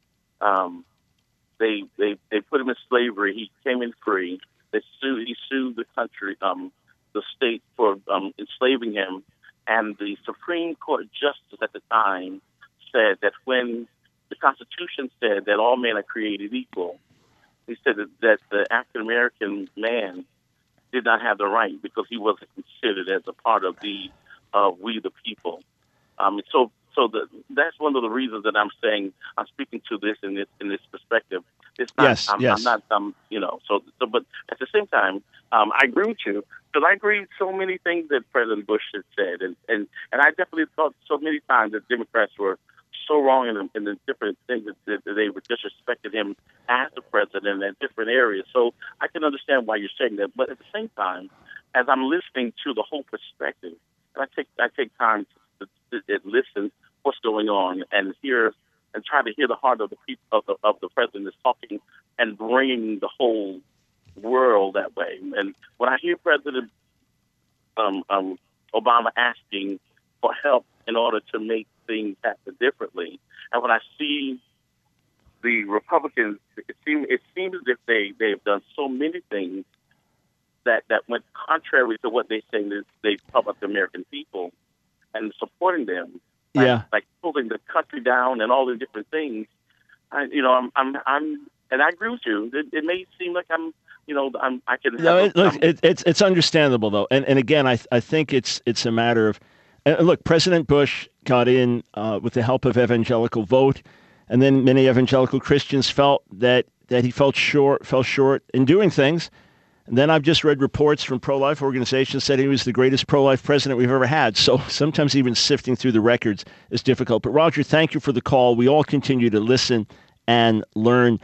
They put him in slavery. He came in free. He sued the country, the state, for enslaving him, and the Supreme Court justice at the time said that when the Constitution said that all men are created equal, he said that the African American man did not have the right because he wasn't considered as a part of the we the people. That's one of the reasons that I'm saying I'm speaking to this in this perspective. It's not, yes, I'm not, but at the same time, I agree with you because I agree with so many things that President Bush has said, and I definitely thought so many times that Democrats were so wrong in the different things that they were disrespecting him as the president in different areas. So I can understand why you're saying that, but at the same time, as I'm listening to the whole perspective, and I take time to listen what's going on and hear and try to hear the heart of the people of the president is talking and bringing the whole world that way. And when I hear President Obama asking for help in order to make things happen differently, and when I see the Republicans, it seems as if they've done so many things that went contrary to what they say they talk about the American people and supporting them. Like pulling the country down and all the different things. And I agree with you. It may seem like I can. No, it's understandable though, and again, I think it's a matter of, look, President Bush got in with the help of Evangelical Vote, and then many evangelical Christians felt that he fell short in doing things. And then I've just read reports from pro-life organizations said he was the greatest pro-life president we've ever had. So sometimes even sifting through the records is difficult. But Roger, thank you for the call. We all continue to listen and learn.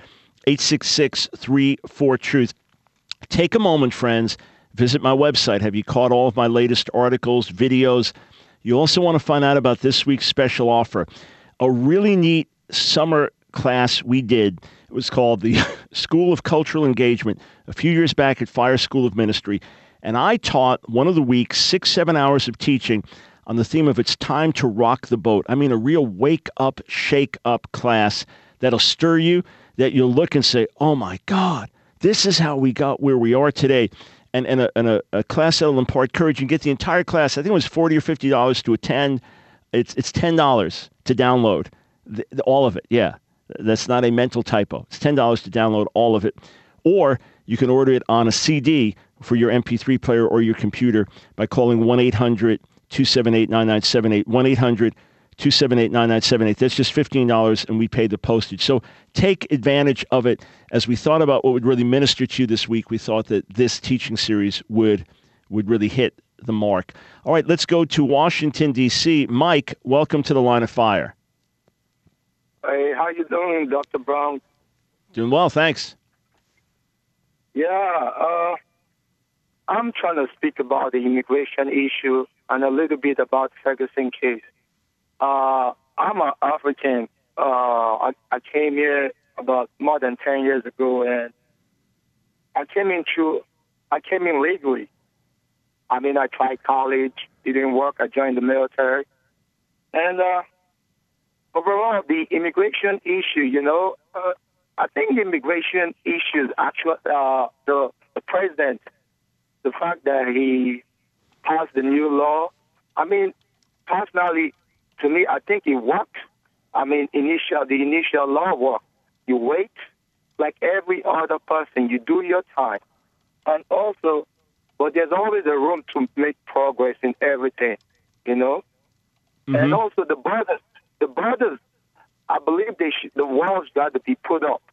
866-34-TRUTH. Take a moment, friends. Visit my website. Have you caught all of my latest articles, videos? You also want to find out about this week's special offer. A really neat summer class we did. It was called the School of Cultural Engagement a few years back at Fire School of Ministry. And I taught one of the weeks 6-7 hours of teaching on the theme of It's Time to Rock the Boat. I mean, a real wake-up, shake-up class that'll stir you, that you'll look and say, oh, my God, this is how we got where we are today. And a class that'll impart courage. You can get the entire class. I think it was $40 or $50 to attend. It's $10 to download all of it, yeah. That's not a mental typo. It's $10 to download all of it. Or you can order it on a CD for your MP3 player or your computer by calling 1-800-278-9978. 1-800-278-9978. That's just $15, and we pay the postage. So take advantage of it. As we thought about what would really minister to you this week, we thought that this teaching series would really hit the mark. All right, let's go to Washington, D.C. Mike, welcome to the Line of Fire. Hey, how you doing, Dr. Brown? Doing well, thanks. Yeah, I'm trying to speak about the immigration issue and a little bit about Ferguson case. I'm an African. I came here about more than 10 years ago, and I came in legally. I mean, I tried college. It didn't work. I joined the military. And overall, the immigration issue, I think the immigration issue is actually the president, the fact that he passed the new law. I mean, personally, to me, I think it worked. I mean, the initial law worked. You wait like every other person. You do your time. And also, but there's always a room to make progress in everything, Mm-hmm. And also the borders, I believe the walls got to be put up,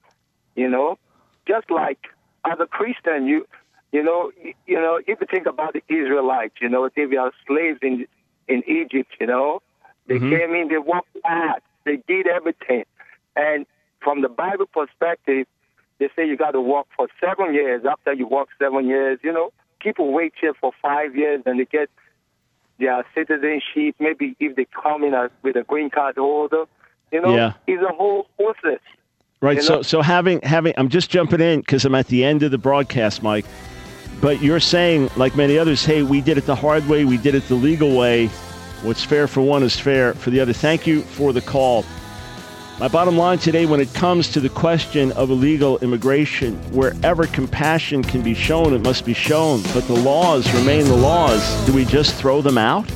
Just like as a Christian, you if you think about the Israelites, they were slaves in Egypt, They Mm-hmm. came in, they worked hard, they did everything. And from the Bible perspective, they say you got to work for 7 years. After you work 7 years, people wait here for 5 years and they get their citizenship. Maybe if they come in with a green card holder, Yeah. It's a whole process. Right. So having, I'm just jumping in because I'm at the end of the broadcast, Mike. But you're saying, like many others, hey, we did it the hard way, we did it the legal way. What's fair for one is fair for the other. Thank you for the call. My bottom line today, when it comes to the question of illegal immigration, wherever compassion can be shown, it must be shown. But the laws remain the laws. Do we just throw them out?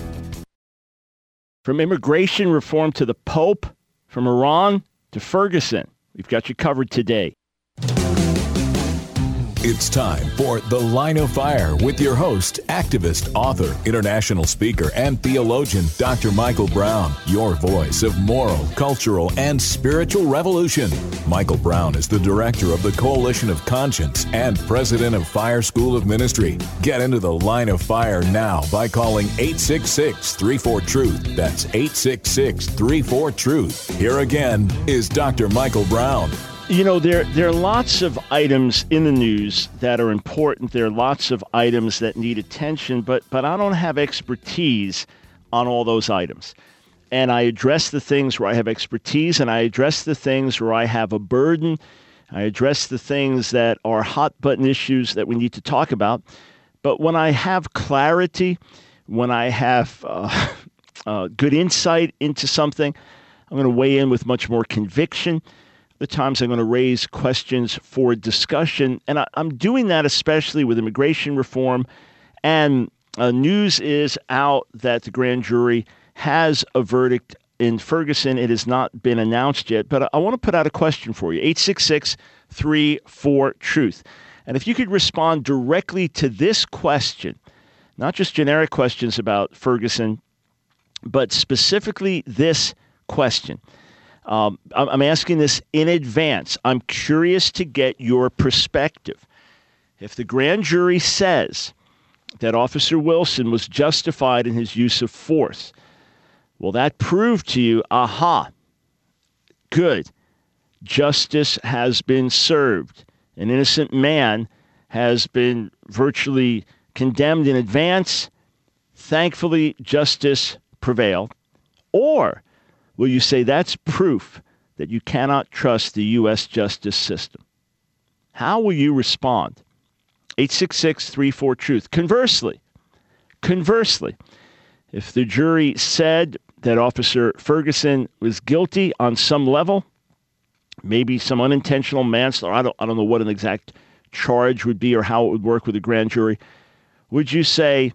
From immigration reform to the Pope, from Iran to Ferguson, we've got you covered today. It's time for The Line of Fire with your host, activist, author, international speaker, and theologian, Dr. Michael Brown, your voice of moral, cultural, and spiritual revolution. Michael Brown is the director of the Coalition of Conscience and president of Fire School of Ministry. Get into The Line of Fire now by calling 866-34-TRUTH. That's 866-34-TRUTH. Here again is Dr. Michael Brown. You know, there are lots of items in the news that are important. There are lots of items that need attention, but I don't have expertise on all those items. And I address the things where I have expertise, and I address the things where I have a burden. I address the things that are hot-button issues that we need to talk about. But when I have clarity, when I have good insight into something, I'm going to weigh in with much more conviction. The times I'm going to raise questions for discussion. And I'm doing that especially with immigration reform. And news is out that the grand jury has a verdict in Ferguson. It has not been announced yet. But I want to put out a question for you. 866-34-TRUTH. And if you could respond directly to this question, not just generic questions about Ferguson, but specifically this question. I'm asking this in advance. I'm curious to get your perspective. If the grand jury says that Officer Wilson was justified in his use of force, will that prove to you, good, justice has been served. An innocent man has been virtually condemned in advance. Thankfully, justice prevailed. Or will you say that's proof that you cannot trust the U.S. justice system? How will you respond? 866-34-TRUTH. Conversely, if the jury said that Officer Ferguson was guilty on some level, maybe some unintentional manslaughter, I don't know what an exact charge would be or how it would work with a grand jury, would you say,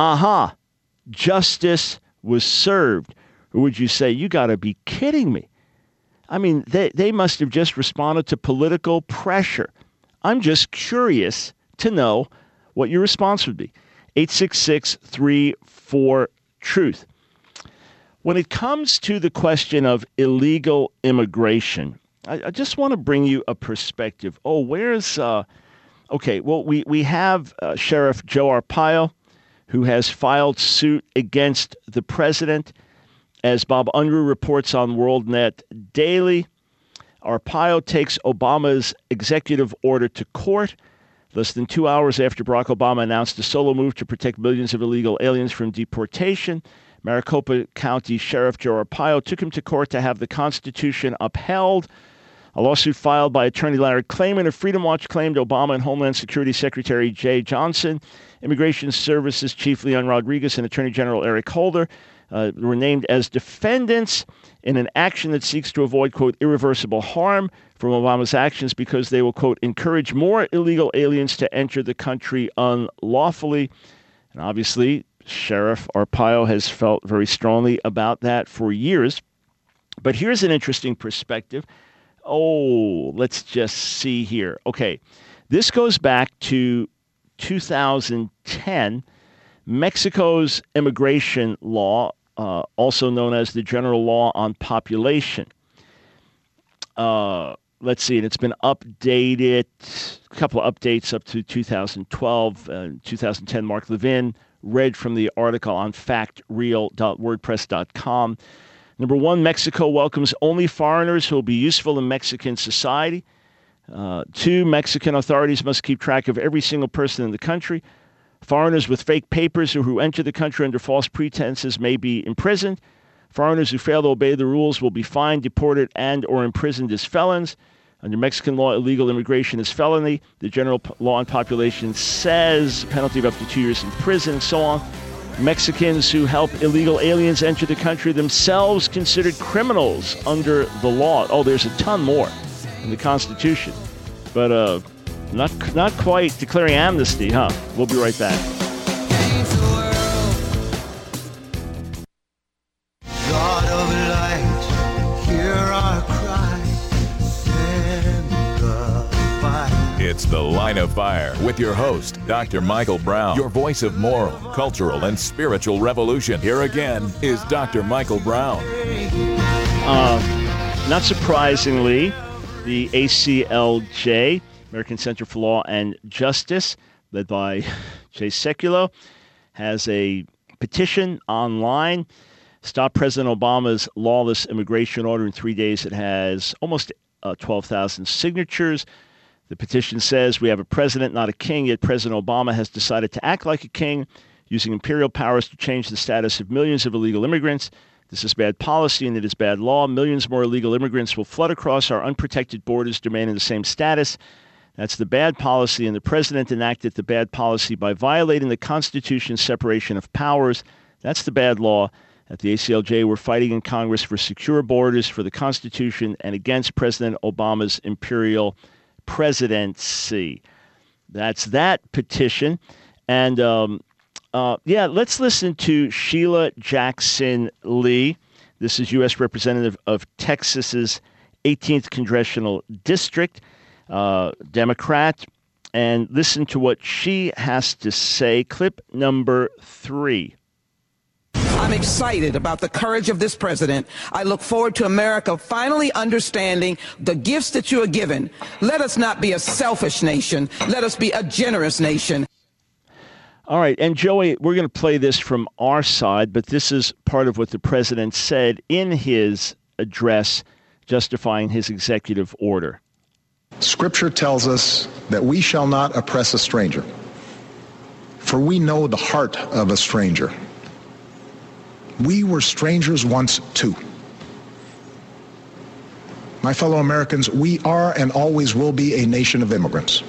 justice was served? Or would you say, you got to be kidding me? I mean, they must have just responded to political pressure. I'm just curious to know what your response would be. 866-34-TRUTH. When it comes to the question of illegal immigration, I just want to bring you a perspective. We have Sheriff Joe Arpaio, who has filed suit against the president. As Bob Unruh reports on WorldNet Daily, Arpaio takes Obama's executive order to court less than 2 hours after Barack Obama announced a solo move to protect millions of illegal aliens from deportation. Maricopa County Sheriff Joe Arpaio took him to court to have the Constitution upheld. A lawsuit filed by attorney Larry Klayman of Freedom Watch claimed Obama and Homeland Security Secretary Jay Johnson, Immigration Services Chief Leon Rodriguez, and Attorney General Eric Holder were named as defendants in an action that seeks to avoid, quote, irreversible harm from Obama's actions because they will, quote, encourage more illegal aliens to enter the country unlawfully. And obviously, Sheriff Arpaio has felt very strongly about that for years. But here's an interesting perspective. Let's just see here. Okay, this goes back to 2010. Mexico's immigration law, also known as the General Law on Population. Let's see, and it's been updated, a couple of updates up to 2012. 2010, Mark Levin read from the article on factreal.wordpress.com. Number one, Mexico welcomes only foreigners who will be useful in Mexican society. Two, Mexican authorities must keep track of every single person in the country. Foreigners with fake papers or who enter the country under false pretenses may be imprisoned. Foreigners who fail to obey the rules will be fined, deported, and or imprisoned as felons. Under Mexican law, illegal immigration is felony. The General Law on Population says penalty of up to 2 years in prison and so on. Mexicans who help illegal aliens enter the country themselves considered criminals under the law. There's a ton more in the Constitution. But not quite declaring amnesty, huh? We'll be right back. God of light, hear our cry, send the fire. It's The Line of Fire with your host, Dr. Michael Brown, your voice of moral, cultural, and spiritual revolution. Here again is Dr. Michael Brown. Not surprisingly, the ACLJ, American Center for Law and Justice, led by Jay Sekulow, has a petition online. Stop President Obama's lawless immigration order. In 3 days, it has almost 12,000 signatures. The petition says, we have a president, not a king, yet President Obama has decided to act like a king, using imperial powers to change the status of millions of illegal immigrants. This is bad policy and it is bad law. Millions more illegal immigrants will flood across our unprotected borders demanding the same status. That's the bad policy, and the president enacted the bad policy by violating the Constitution's separation of powers. That's the bad law. At the ACLJ, we're fighting in Congress for secure borders, for the Constitution, and against President Obama's imperial presidency. That's that petition. And let's listen to Sheila Jackson Lee. This is U.S. Representative of Texas's 18th Congressional District, Democrat. And listen to what she has to say. Clip number 3. I'm excited about the courage of this president. I look forward to America finally understanding the gifts that you are given. Let us not be a selfish nation. Let us be a generous nation. All right. And Joey, we're going to play this from our side, but this is part of what the president said in his address justifying his executive order. Scripture tells us that we shall not oppress a stranger, for we know the heart of a stranger. We were strangers once too. My fellow Americans, we are and always will be a nation of immigrants.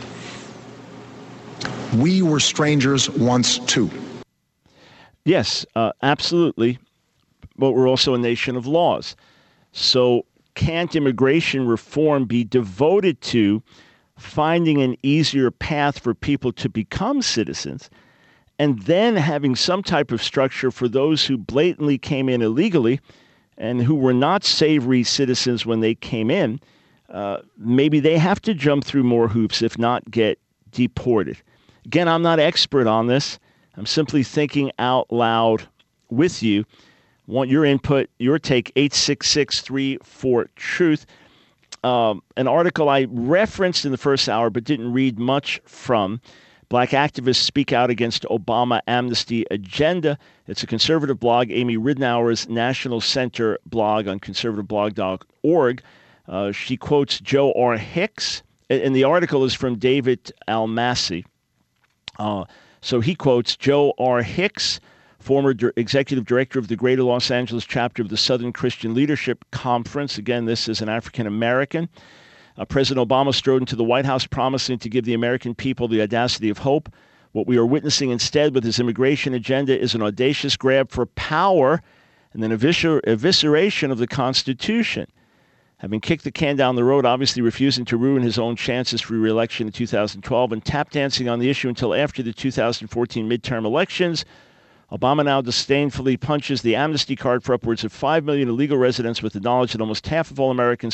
We were strangers once too. Yes, absolutely. But we're also a nation of laws. So can't immigration reform be devoted to finding an easier path for people to become citizens, and then having some type of structure for those who blatantly came in illegally and who were not savory citizens when they came in? Maybe they have to jump through more hoops, if not get deported. Again, I'm not expert on this. I'm simply thinking out loud with you. Want your input, your take, 866-34-TRUTH. An article I referenced in the first hour but didn't read much from. Black activists speak out against Obama amnesty agenda. It's a conservative blog, Amy Ridenour's National Center blog on conservativeblog.org. She quotes Joe R. Hicks, and the article is from David Almasi. So he quotes Joe R. Hicks, former executive director of the Greater Los Angeles chapter of the Southern Christian Leadership Conference. Again, this is an African-American. President Obama strode into the White House promising to give the American people the audacity of hope. What we are witnessing instead with his immigration agenda is an audacious grab for power and then evisceration of the Constitution. Having kicked the can down the road, obviously refusing to ruin his own chances for re-election in 2012 and tap dancing on the issue until after the 2014 midterm elections, Obama now disdainfully punches the amnesty card for upwards of 5 million illegal residents with the knowledge that almost half of all Americans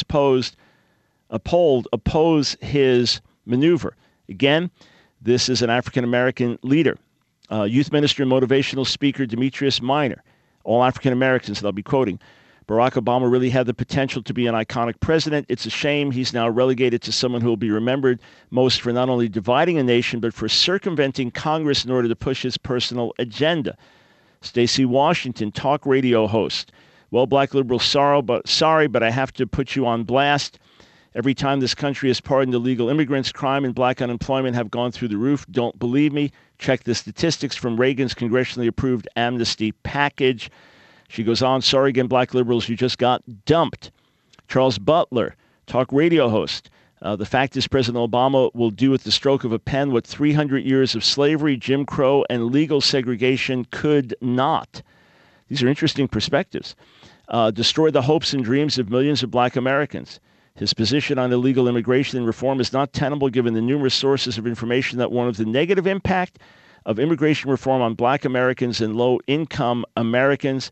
oppose his maneuver. Again, this is an African-American leader, youth minister and motivational speaker Demetrius Minor, all African-Americans that I'll be quoting. Barack Obama really had the potential to be an iconic president. It's a shame he's now relegated to someone who will be remembered most for not only dividing a nation, but for circumventing Congress in order to push his personal agenda. Stacey Washington, talk radio host. Well, black liberals, sorry, but I have to put you on blast. Every time this country has pardoned illegal immigrants, crime and black unemployment have gone through the roof. Don't believe me? Check the statistics from Reagan's congressionally approved amnesty package. She goes on, sorry again, black liberals, you just got dumped. Charles Butler, talk radio host. The fact is President Obama will do with the stroke of a pen what 300 years of slavery, Jim Crow, and legal segregation could not. These are interesting perspectives. Destroy the hopes and dreams of millions of black Americans. His position on illegal immigration and reform is not tenable given the numerous sources of information that warn of the negative impact of immigration reform on black Americans and low-income Americans.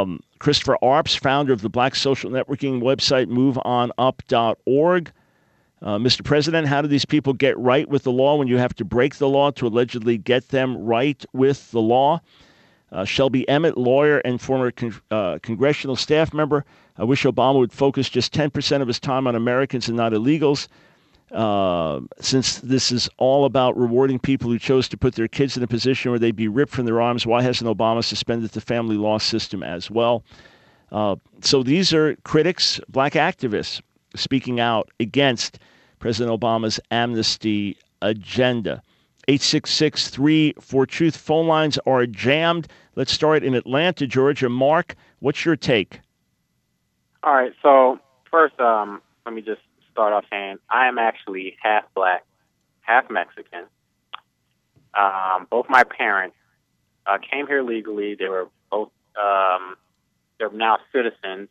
Christopher Arps, founder of the black social networking website MoveOnUp.org, Mr. President, how do these people get right with the law when you have to break the law to allegedly get them right with the law? Shelby Emmett, lawyer and former congressional staff member. I wish Obama would focus just 10% of his time on Americans and not illegals. Since this is all about rewarding people who chose to put their kids in a position where they'd be ripped from their arms, why hasn't Obama suspended the family law system as well? So these are critics, black activists, speaking out against President Obama's amnesty agenda. 866-3-4-TRUTH. Phone lines are jammed. Let's start in Atlanta, Georgia. Mark, what's your take? All right. So first, let me just start off saying I am actually half black, half Mexican. Both my parents came here legally. They were both they're now citizens.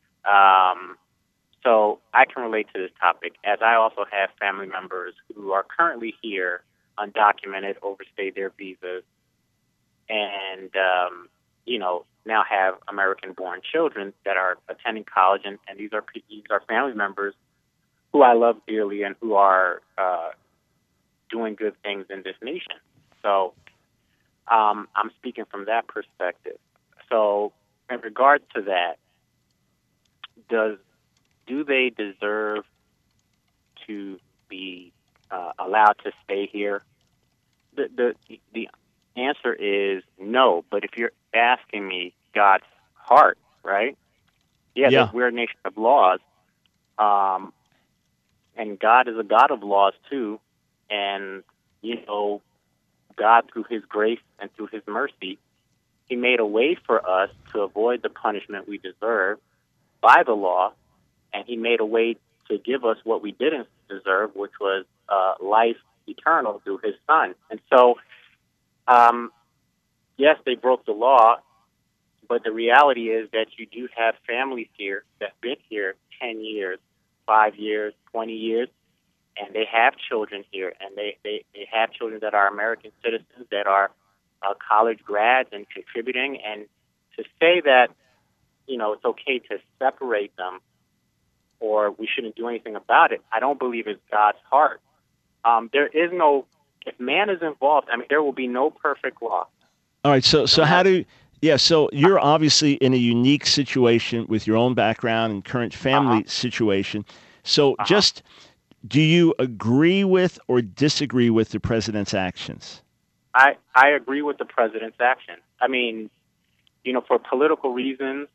So I can relate to this topic, as I also have family members who are currently here, undocumented, overstayed their visas, and now have American-born children that are attending college, and these are family members who I love dearly and who are doing good things in this nation. So I'm speaking from that perspective. So in regard to that, do they deserve to be allowed to stay here? The answer is no. But if you're asking me God's heart, right? Yeah. We're a nation of laws, and God is a God of laws too. And God, through His grace and through His mercy, He made a way for us to avoid the punishment we deserve by the law, and He made a way to give us what we didn't deserve, which was life eternal through His Son. And so, yes, they broke the law, but the reality is that you do have families here that have been here 10 years, 5 years, 20 years, and they have children here, and they have children that are American citizens, that are college grads and contributing. And to say that, it's okay to separate them or we shouldn't do anything about it, I don't believe is God's heart. There is no, if man is involved, there will be no perfect law. All right, so so you're obviously in a unique situation with your own background and current family situation. So just, do you agree with or disagree with the president's actions? I agree with the president's action. For political reasons,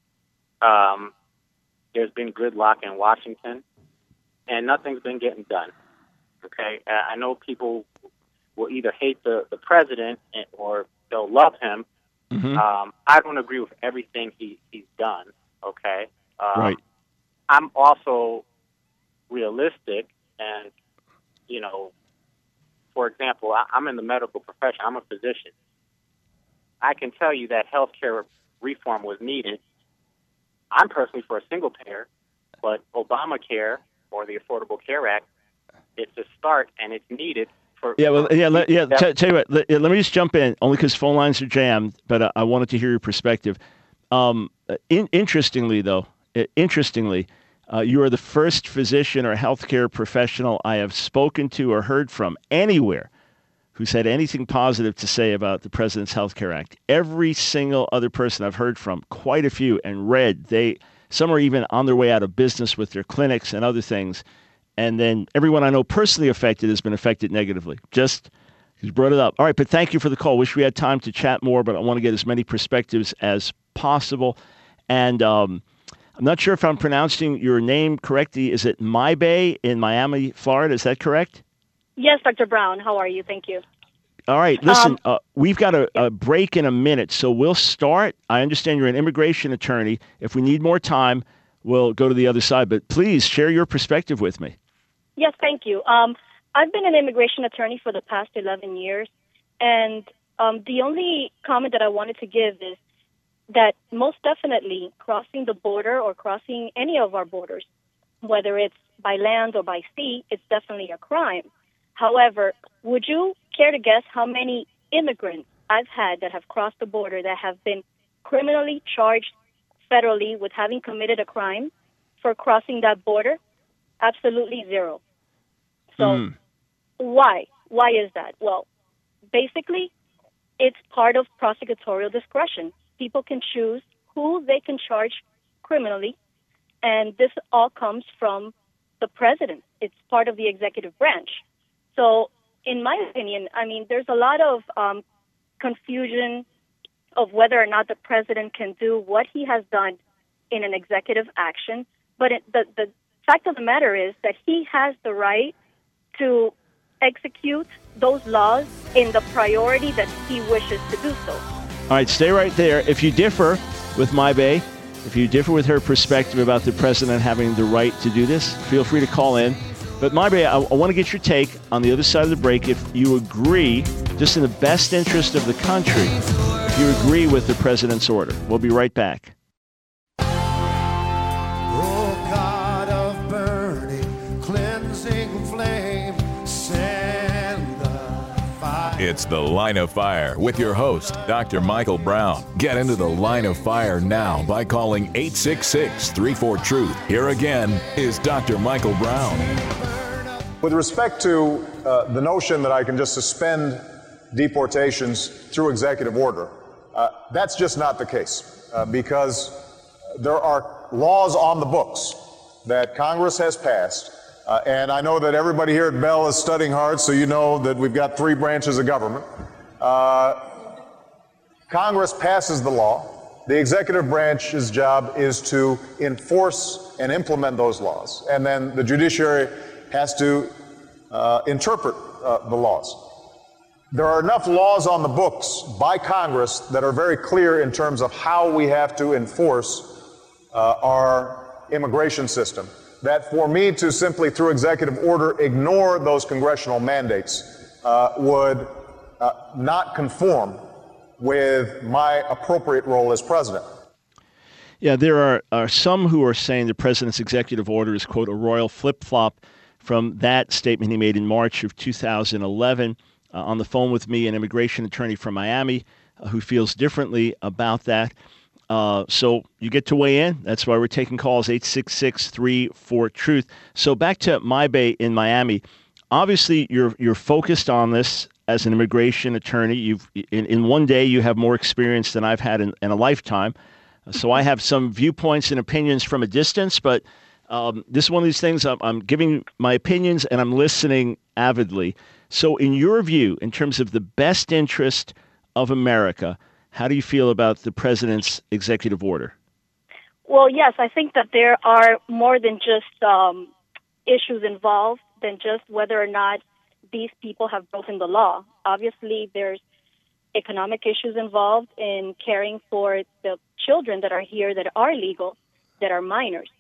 there's been gridlock in Washington, and nothing's been getting done. Okay, I know people will either hate the president or they'll love him. Mm-hmm. I don't agree with everything he's done. Okay, right. I'm also realistic, and for example, I'm in the medical profession. I'm a physician. I can tell you that healthcare reform was needed. I'm personally for a single payer, but Obamacare or the Affordable Care Act, it's a start and it's needed. Tell you what. Let me just jump in, only because phone lines are jammed. But I wanted to hear your perspective. Interestingly, you are the first physician or healthcare professional I have spoken to or heard from anywhere who's had anything positive to say about the President's Health Care Act. Every single other person I've heard from, quite a few, and read, some are even on their way out of business with their clinics and other things. And then everyone I know personally affected has been affected negatively. Just you brought it up. All right, but thank you for the call. Wish we had time to chat more, but I want to get as many perspectives as possible. And I'm not sure if I'm pronouncing your name correctly. Is it Maybay in Miami, Florida? Is that correct? Yes, Dr. Brown. How are you? Thank you. All right. Listen, we've got a break in a minute, so we'll start. I understand you're an immigration attorney. If we need more time, we'll go to the other side. But please share your perspective with me. Yes, thank you. I've been an immigration attorney for the past 11 years, and the only comment that I wanted to give is that most definitely crossing the border or crossing any of our borders, whether it's by land or by sea, it's definitely a crime. However, would you care to guess how many immigrants I've had that have crossed the border that have been criminally charged federally with having committed a crime for crossing that border? Absolutely zero. So why? Why is that? Well, basically, it's part of prosecutorial discretion. People can choose who they can charge criminally, and this all comes from the president. It's part of the executive branch. So, in my opinion, I mean, there's a lot of confusion of whether or not the president can do what he has done in an executive action. But the fact of the matter is that he has the right to execute those laws in the priority that he wishes to do so. All right, stay right there. If you differ with Maybay, if you differ with her perspective about the president having the right to do this, feel free to call in. But Maybay, I want to get your take on the other side of the break. If you agree, just in the best interest of the country, if you agree with the president's order. We'll be right back. It's The Line of Fire with your host, Dr. Michael Brown. Get into the Line of Fire now by calling 866-34-TRUTH. Here again is Dr. Michael Brown. With respect to the notion that I can just suspend deportations through executive order, that's just not the case because there are laws on the books that Congress has passed. And I know that everybody here at Bell is studying hard, so you know that we've got three branches of government. Congress passes the law. The executive branch's job is to enforce and implement those laws. And then the judiciary has to interpret the laws. There are enough laws on the books by Congress that are very clear in terms of how we have to enforce our immigration system, that for me to simply, through executive order, ignore those congressional mandates would not conform with my appropriate role as president. Yeah, there are some who are saying the president's executive order is, quote, a royal flip-flop from that statement he made in March of 2011. On the phone with me, an immigration attorney from Miami who feels differently about that. So you get to weigh in. That's why we're taking calls, 866-34-TRUTH. So back to Maybay in Miami. Obviously, you're focused on this as an immigration attorney. You've in one day you have more experience than I've had in a lifetime. So I have some viewpoints and opinions from a distance, but this is one of these things I'm giving my opinions and I'm listening avidly. So in your view, in terms of the best interest of America, how do you feel about the president's executive order? Well, yes, I think that there are more than just issues involved than just whether or not these people have broken the law. Obviously, there's economic issues involved in caring for the children that are here that are legal, that are minors.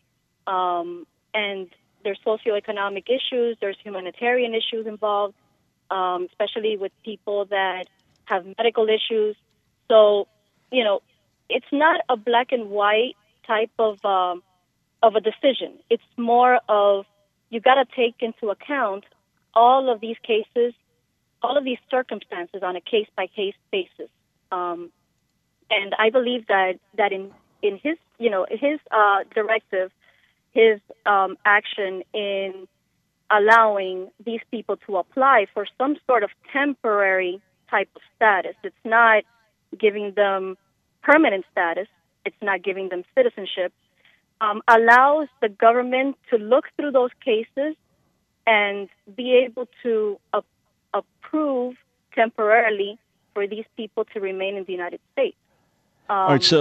And there's socioeconomic issues, there's humanitarian issues involved, especially with people that have medical issues. So, you know, it's not a black and white type of a decision. It's more of you got to take into account all of these cases, all of these circumstances on a case-by-case basis. And I believe that in his, his directive, his action in allowing these people to apply for some sort of temporary type of status. It's not giving them permanent status. It's not giving them citizenship. Allows the government to look through those cases and be able to approve temporarily for these people to remain in the United States. All right.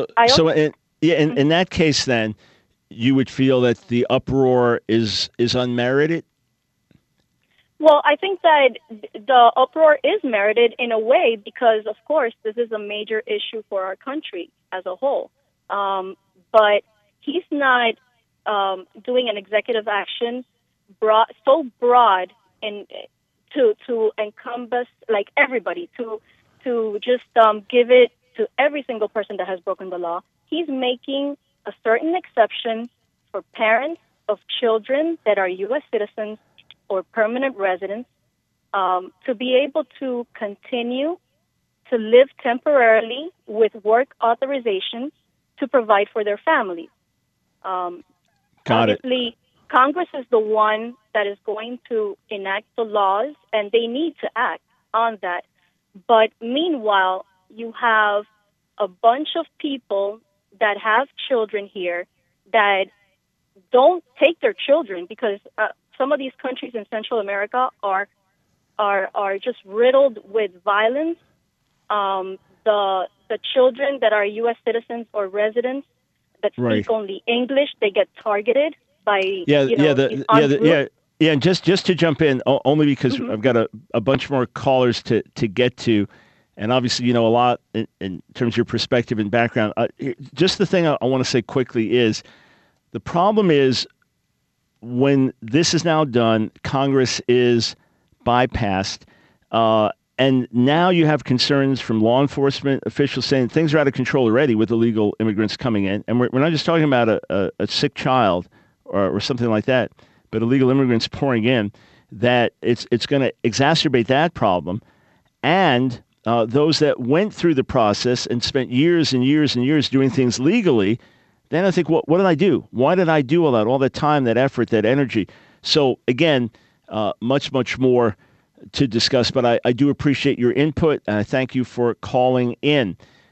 In that case, then, you would feel that the uproar is unmerited? Well, I think that the uproar is merited in a way because, of course, this is a major issue for our country as a whole. But he's not doing an executive action so broad and to encompass like everybody, to just give it to every single person that has broken the law. He's making a certain exception for parents of children that are U.S. citizens or permanent residents to be able to continue to live temporarily with work authorizations to provide for their families. Got it. Congress is the one that is going to enact the laws, and they need to act on that. But meanwhile, you have a bunch of people that have children here that don't take their children because some of these countries in Central America are just riddled with violence. The children that are U.S. citizens or residents that speak only English, they get targeted by And just to jump in, only because I've got a bunch more callers to get to, and obviously you know a lot in terms of your perspective and background. Just the thing I want to say quickly is the problem is when this is now done, Congress is bypassed, and now you have concerns from law enforcement officials saying things are out of control already with illegal immigrants coming in, and we're not just talking about a sick child or something like that, but illegal immigrants pouring in, that it's going to exacerbate that problem. And those that went through the process and spent years and years and years doing things legally, then I think, what did I do? Why did I do all that time, that effort, that energy? So again, much, much more to discuss, but I do appreciate your input, and I thank you for calling in.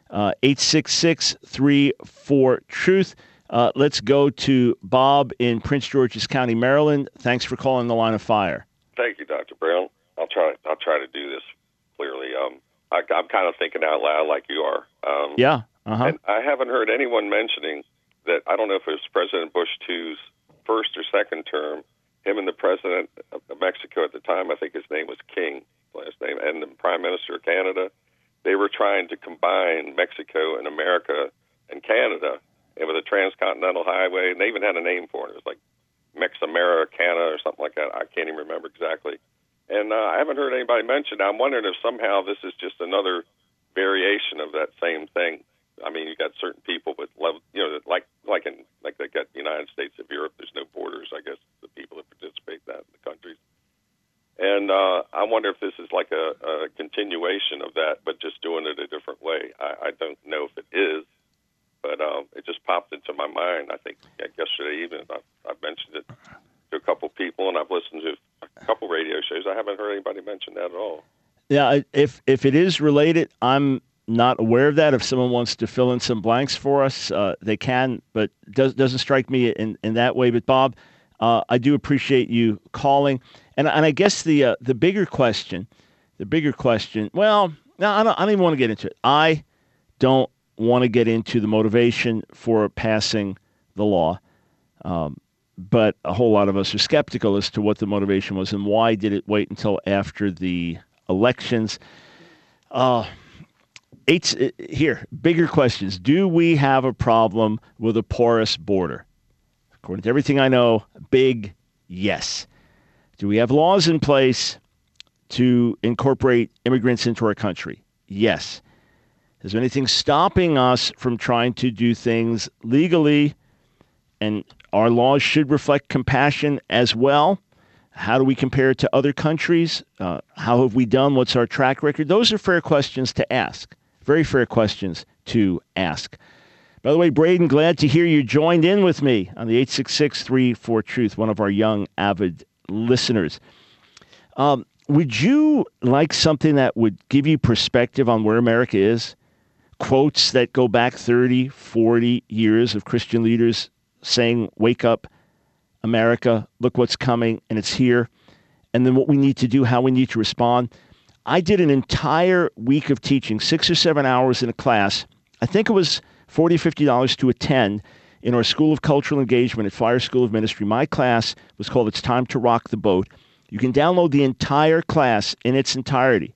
866-34-TRUTH. Let's go to Bob in Prince George's County, Maryland. Thanks for calling the Line of Fire. Thank you, Dr. Brown. I'll try to do this clearly. I'm kind of thinking out loud like you are. And I haven't heard anyone mentioning that. I don't know if it was President Bush II's first or second term. Him and the president of Mexico at the time, I think his name was King, last name, and the Prime Minister of Canada. They were trying to combine Mexico and America and Canada, and with a transcontinental highway, and they even had a name for it. It was like Mex-Americana or something like that. I can't even remember exactly. And I haven't heard anybody mention it. I'm wondering if somehow this is just another variation of that same thing. I mean, you got certain people with love, like they got the United States of Europe. There's no borders, I guess, the people that participate in that in the countries. And I wonder if this is like a continuation of that, but just doing it a different way. I don't know if it is. But it just popped into my mind. I think yesterday evening I've mentioned it to a couple people, and I've listened to a couple radio shows. I haven't heard anybody mention that at all. Yeah, if it is related, I'm not aware of that. If someone wants to fill in some blanks for us, they can, but doesn't strike me in that way. But Bob, I do appreciate you calling, and I guess the bigger question, well, no, I don't even want to get into it. I don't want to get into the motivation for passing the law, but a whole lot of us are skeptical as to what the motivation was and why did it wait until after the elections. Bigger questions. Do we have a problem with a porous border? According to everything I know, big yes. Do we have laws in place to incorporate immigrants into our country? Yes. Is there anything stopping us from trying to do things legally? And our laws should reflect compassion as well. How do we compare it to other countries? How have we done? What's our track record? Those are fair questions to ask. Very fair questions to ask. By the way, Braden, glad to hear you joined in with me on the 866-34-TRUTH, one of our young, avid listeners. Would you like something that would give you perspective on where America is? Quotes that go back 30, 40 years of Christian leaders saying, wake up, America, look what's coming, and it's here. And then what we need to do, how we need to respond. I did an entire week of teaching, 6 or 7 hours in a class. I think it was $40, $50 to attend in our School of Cultural Engagement at Fire School of Ministry. My class was called It's Time to Rock the Boat. You can download the entire class in its entirety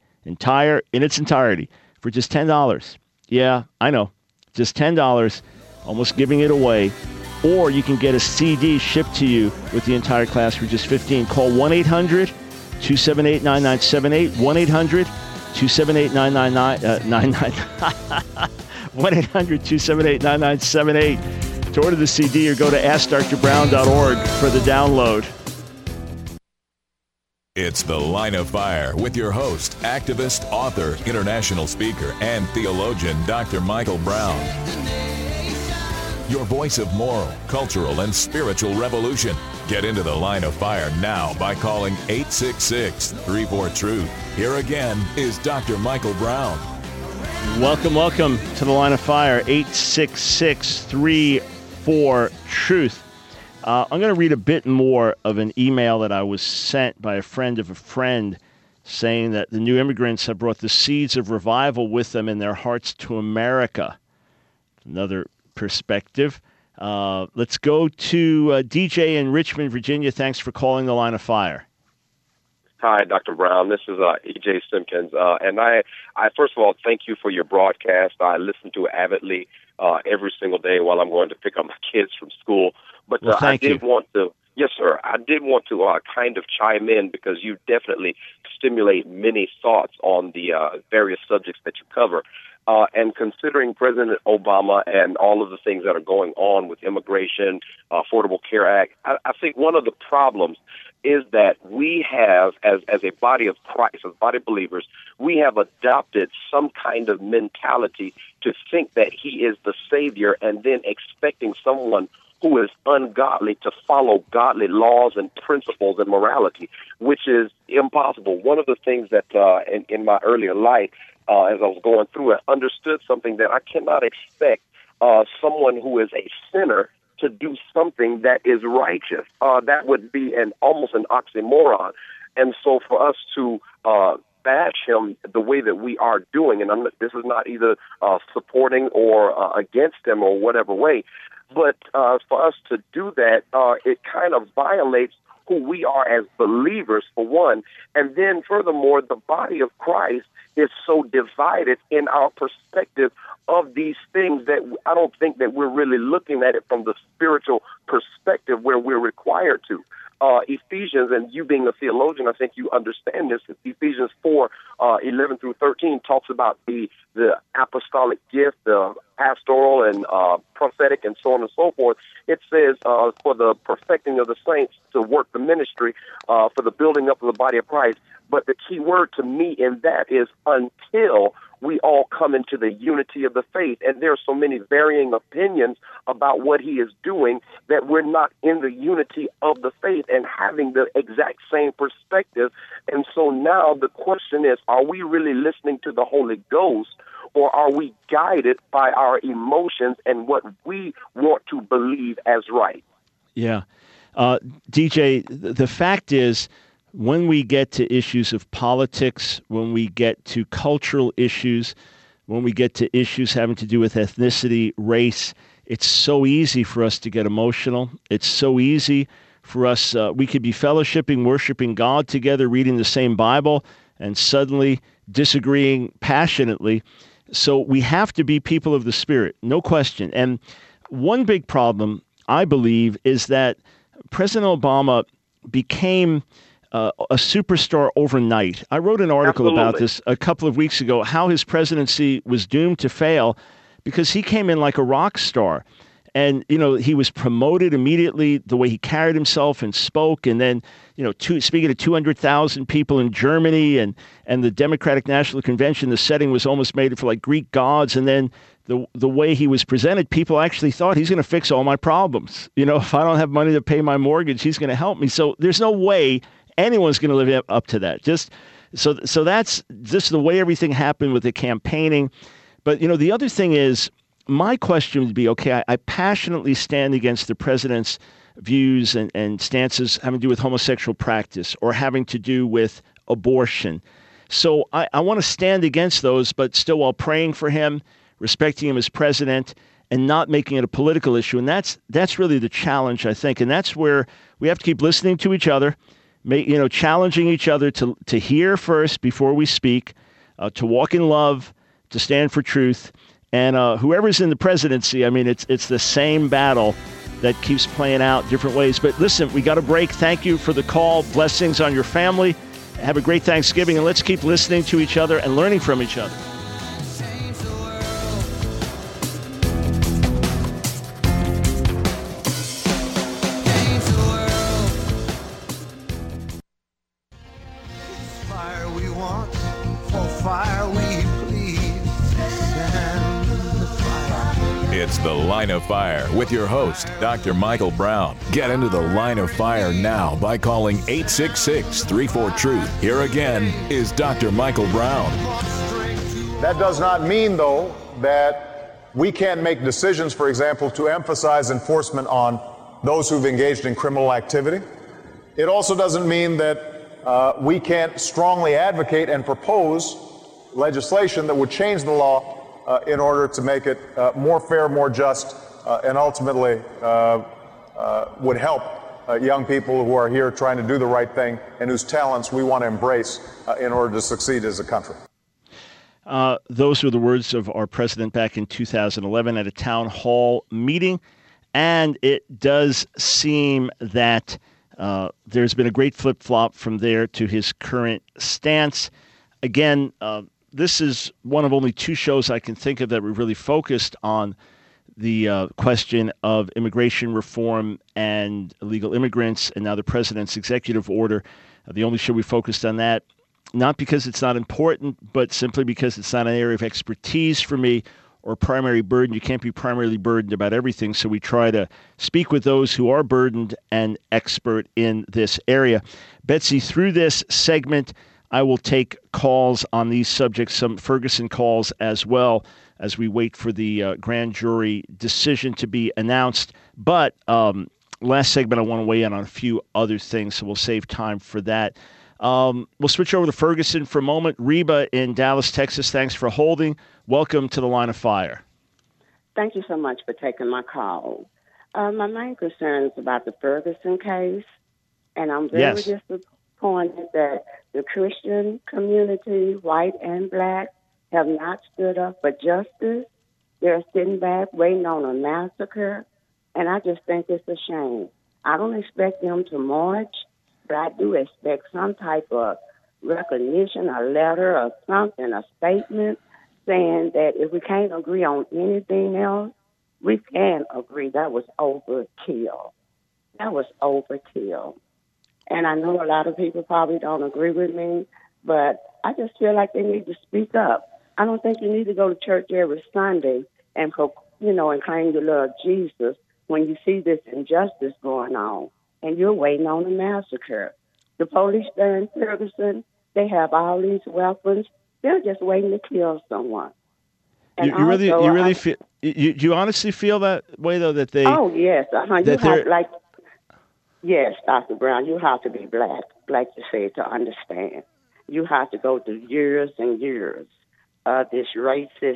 for just $10. Yeah, I know, just $10, almost giving it away. Or you can get a CD shipped to you with the entire class for just $15. Call 1-800-278-9978, 1-800-278-9978, 1-800-278-9978 to order the CD, or go to AskDrBrown.org for the download. It's The Line of Fire with your host, activist, author, international speaker, and theologian, Dr. Michael Brown. your voice of moral, cultural, and spiritual revolution. Get into the Line of Fire now by calling 866-34-TRUTH. Here again is Dr. Michael Brown. Welcome to the Line of Fire, 866-34-TRUTH. I'm going to read a bit more of an email that I was sent by a friend of a friend saying that the new immigrants have brought the seeds of revival with them in their hearts to America. Another perspective. Let's go to DJ in Richmond, Virginia. Thanks for calling the Line of Fire. Hi, Dr. Brown. This is E.J. Simpkins. And I first of all, thank you for your broadcast. I listen to it avidly every single day while I'm going to pick up my kids from school. But I did want to, yes, sir, I did want to kind of chime in because you definitely stimulate many thoughts on the various subjects that you cover. And considering President Obama and all of the things that are going on with immigration, Affordable Care Act, I think one of the problems is that we have, as a body of Christ, as body believers, we have adopted some kind of mentality to think that he is the Savior and then expecting someone who is ungodly to follow godly laws and principles and morality, which is impossible. One of the things that in my earlier life, as I was going through it, understood something that I cannot expect someone who is a sinner to do something that is righteous. That would be almost an oxymoron. And so for us to bash him the way that we are doing, and this is not either supporting or against him or whatever way, but for us to do that, it kind of violates who we are as believers, for one. And then furthermore, the body of Christ is so divided in our perspective of these things that I don't think that we're really looking at it from the spiritual perspective where we're required to. Ephesians, and you being a theologian, I think you understand this. Ephesians 4:11 through 13 talks about the apostolic gift, the pastoral and prophetic, and so on and so forth. It says for the perfecting of the saints, to work the ministry, for the building up of the body of Christ. But the key word to me in that is until we all come into the unity of the faith. And there are so many varying opinions about what he is doing that we're not in the unity of the faith and having the exact same perspective. And so now the question is, are we really listening to the Holy Ghost, or are we guided by our emotions and what we want to believe as right? Yeah. DJ, the fact is, when we get to issues of politics, when we get to cultural issues, when we get to issues having to do with ethnicity, race, it's so easy for us to get emotional. It's so easy for us. We could be fellowshipping, worshiping God together, reading the same Bible, and suddenly disagreeing passionately. So we have to be people of the Spirit, no question. And one big problem, I believe, is that President Obama became a superstar overnight. I wrote an article about this a couple of weeks ago, how his presidency was doomed to fail because he came in like a rock star. And, you know, he was promoted immediately, the way he carried himself and spoke. And then, you know, speaking to 200,000 people in Germany and the Democratic National Convention, the setting was almost made for like Greek gods. And then the way he was presented, people actually thought he's going to fix all my problems. You know, if I don't have money to pay my mortgage, he's going to help me. So there's no way anyone's going to live up to that. So that's just the way everything happened with the campaigning. But, you know, the other thing is, my question would be, okay, I passionately stand against the president's views and stances having to do with homosexual practice or having to do with abortion. So I want to stand against those, but still while praying for him, respecting him as president, and not making it a political issue. And that's really the challenge, I think. And that's where we have to keep listening to each other, challenging each other to hear first before we speak, to walk in love, to stand for truth. And whoever's in the presidency, I mean, it's the same battle that keeps playing out different ways. But listen, we got a break. Thank you for the call. Blessings on your family. Have a great Thanksgiving, and let's keep listening to each other and learning from each other. It's The Line of Fire with your host, Dr. Michael Brown. Get into the Line of Fire now by calling 866-34-TRUTH. Here again is Dr. Michael Brown. That does not mean, though, that we can't make decisions, for example, to emphasize enforcement on those who've engaged in criminal activity. It also doesn't mean that we can't strongly advocate and propose legislation that would change the law in order to make it more fair, more just, and ultimately would help young people who are here trying to do the right thing and whose talents we want to embrace in order to succeed as a country. Those were the words of our president back in 2011 at a town hall meeting. And it does seem that there's been a great flip-flop from there to his current stance. Again, this is one of only two shows I can think of that were really focused on the question of immigration reform and illegal immigrants, and now the president's executive order. The only show we focused on that, not because it's not important, but simply because it's not an area of expertise for me or primary burden. You can't be primarily burdened about everything, so we try to speak with those who are burdened and expert in this area. Betsy, through this segment, I will take calls on these subjects, some Ferguson calls as well, as we wait for the grand jury decision to be announced. But last segment, I want to weigh in on a few other things, so we'll save time for that. We'll switch over to Ferguson for a moment. Reba in Dallas, Texas, thanks for holding. Welcome to the Line of Fire. Thank you so much for taking my call. My main concern is about the Ferguson case, and I'm very disappointed that the Christian community, white and black, have not stood up for justice. They're sitting back waiting on a massacre, and I just think it's a shame. I don't expect them to march, but I do expect some type of recognition, a letter or something, a statement saying that if we can't agree on anything else, we can agree that was overkill. That was overkill. And I know a lot of people probably don't agree with me, but I just feel like they need to speak up. I don't think you need to go to church every Sunday and, and claim you love Jesus when you see this injustice going on and you're waiting on a massacre. The police there in Ferguson, they have all these weapons. They're just waiting to kill someone. And you really feel? You honestly feel that way, though, that they? Oh yes, yes, Dr. Brown. You have to be black, like you said, to understand. You have to go through years and years of this racist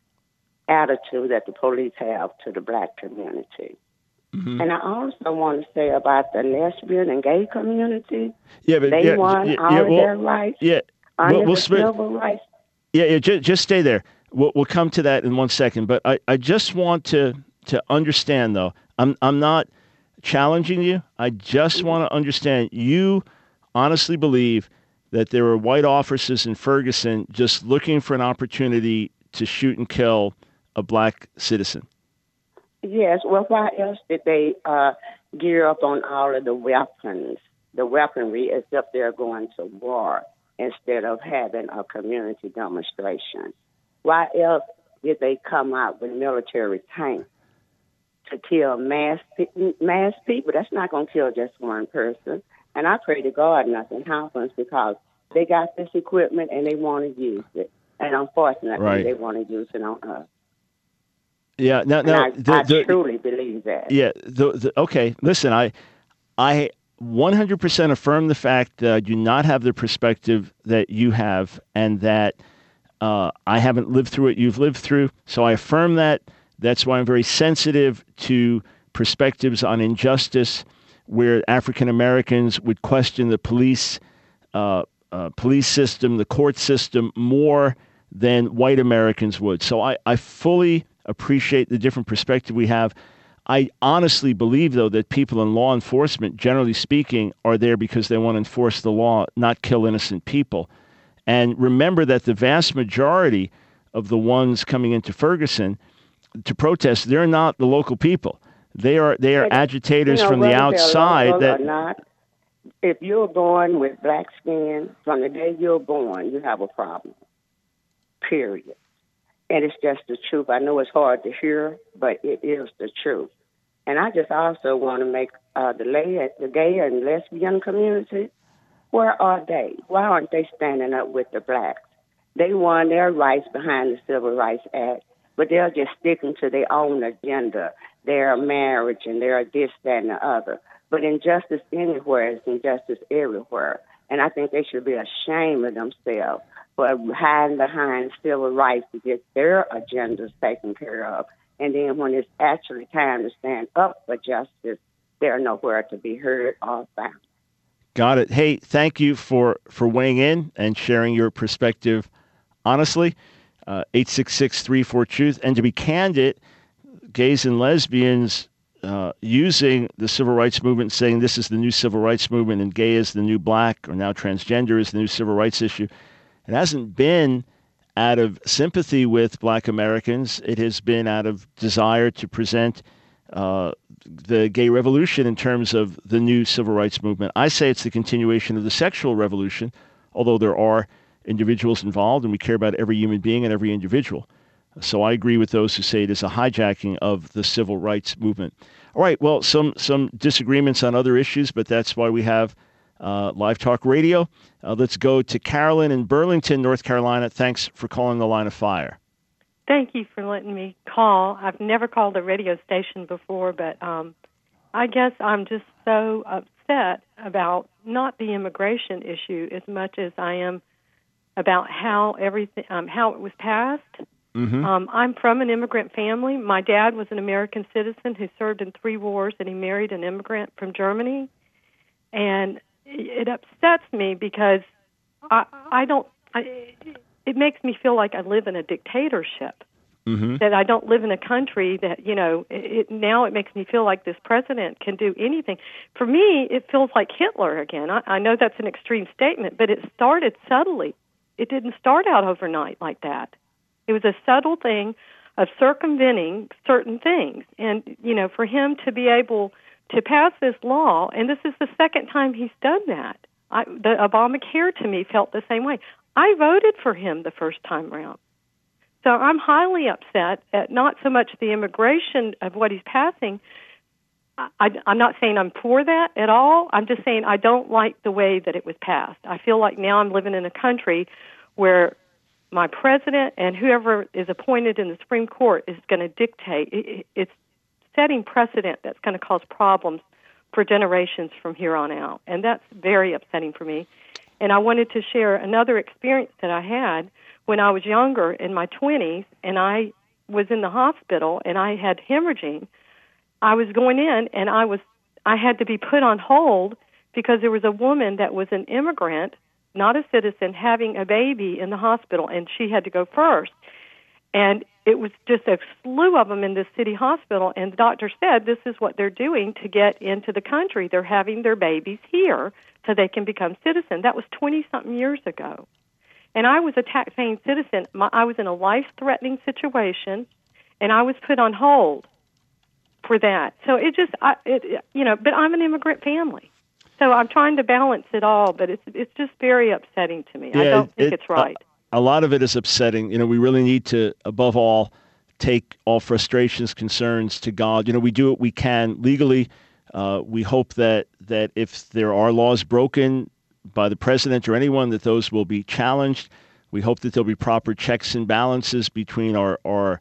attitude that the police have to the black community. Mm-hmm. And I also want to say about the lesbian and gay community. Yeah, but they won all of their rights. Yeah, under the civil rights. Yeah. Just stay there. We'll come to that in 1 second. But I just want to understand, though. I'm not challenging you. I just want to understand. You honestly believe that there were white officers in Ferguson just looking for an opportunity to shoot and kill a black citizen? Yes. Well, why else did they gear up on all of the weaponry, except they're going to war instead of having a community demonstration? Why else did they come out with military tanks to kill mass people? That's not going to kill just one person. And I pray to God nothing happens, because they got this equipment and they want to use it. And unfortunately, they want to use it on us. Yeah, I truly believe that. Yeah, okay. Listen, I 100% affirm the fact that I do not have the perspective that you have, and that I haven't lived through what you've lived through. So I affirm that. That's why I'm very sensitive to perspectives on injustice, where African Americans would question the police system, the court system, more than white Americans would. So I fully appreciate the different perspective we have. I honestly believe, though, that people in law enforcement, generally speaking, are there because they want to enforce the law, not kill innocent people. And remember that the vast majority of the ones coming into Ferguson to protest, they're not the local people. They are agitators from the outside. If you're born with black skin, from the day you're born, you have a problem. Period. And it's just the truth. I know it's hard to hear, but it is the truth. And I just also want to make the gay and lesbian community, where are they? Why aren't they standing up with the blacks? They won their rights behind the Civil Rights Act, but they're just sticking to their own agenda, their marriage and their this, that, and the other. But injustice anywhere is injustice everywhere. And I think they should be ashamed of themselves for hiding behind civil rights to get their agendas taken care of. And then when it's actually time to stand up for justice, they're nowhere to be heard or found. Got it. Hey, thank you for weighing in and sharing your perspective honestly. 866-34-TRUTH. And to be candid, gays and lesbians using the civil rights movement, saying this is the new civil rights movement and gay is the new black, or now transgender is the new civil rights issue. It hasn't been out of sympathy with black Americans. It has been out of desire to present the gay revolution in terms of the new civil rights movement. I say it's the continuation of the sexual revolution, although there are individuals involved and we care about every human being and every individual. So I agree with those who say it is a hijacking of the civil rights movement. All right, well, some disagreements on other issues, but that's why we have Live Talk Radio. Let's go to Carolyn in Burlington, North Carolina. Thanks for calling the Line of Fire. Thank you for letting me call. I've never called a radio station before, but I guess I'm just so upset about not the immigration issue as much as I am about how it was passed. Mm-hmm. I'm from an immigrant family. My dad was an American citizen who served in 3 wars, and he married an immigrant from Germany. And it upsets me because it makes me feel like I live in a dictatorship, mm-hmm. that I don't live in a country that, now it makes me feel like this president can do anything. For me, it feels like Hitler again. I know that's an extreme statement, but it started subtly. It didn't start out overnight like that. It was a subtle thing of circumventing certain things. And, for him to be able to pass this law, and this is the second time he's done that. The Obamacare, to me, felt the same way. I voted for him the first time around. So I'm highly upset at not so much the immigration of what he's passing. I'm not saying I'm for that at all. I'm just saying I don't like the way that it was passed. I feel like now I'm living in a country where my president and whoever is appointed in the Supreme Court is going to dictate. It's setting precedent that's going to cause problems for generations from here on out. And that's very upsetting for me. And I wanted to share another experience that I had when I was younger, in my 20s, and I was in the hospital and I had hemorrhaging. I was going in and I had to be put on hold because there was a woman that was an immigrant, not a citizen, having a baby in the hospital, and she had to go first. And it was just a slew of them in this city hospital, and the doctor said this is what they're doing to get into the country. They're having their babies here so they can become citizens. That was 20-something years ago. And I was a taxpaying citizen. I was in a life-threatening situation, and I was put on hold for that. So but I'm an immigrant family. So I'm trying to balance it all, but it's just very upsetting to me. Yeah, I don't think it's right. A lot of it is upsetting. We really need to, above all, take all frustrations, concerns to God. We do what we can legally. We hope that if there are laws broken by the president or anyone, that those will be challenged. We hope that there'll be proper checks and balances between our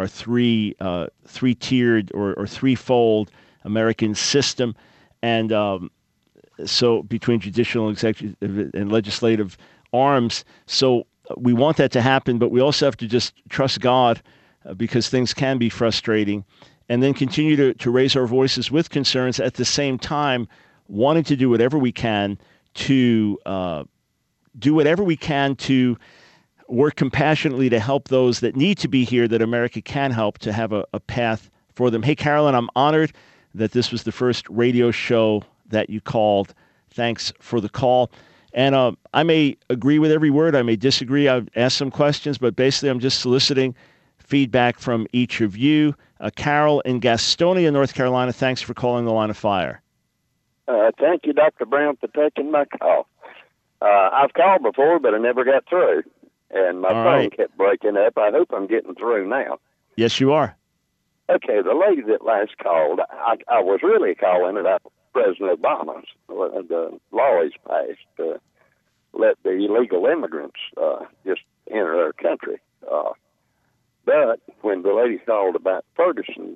three-tiered or threefold American system, and so between judicial, executive, and legislative arms. So we want that to happen, but we also have to just trust God because things can be frustrating, and then continue to raise our voices with concerns at the same time, wanting to do whatever we can to work compassionately to help those that need to be here, that America can help, to have a path for them. Hey, Carolyn, I'm honored that this was the first radio show that you called. Thanks for the call. And I may agree with every word. I may disagree. I've asked some questions, but basically I'm just soliciting feedback from each of you. Carol in Gastonia, North Carolina, thanks for calling the Line of Fire. Thank you, Dr. Brown, for taking my call. I've called before, but I never got through. and my phone kept breaking up. I hope I'm getting through now. Yes, you are. Okay, the lady that last called, I was really calling about President Obama's the law he's passed to let the illegal immigrants just enter our country. But when the lady called about Ferguson,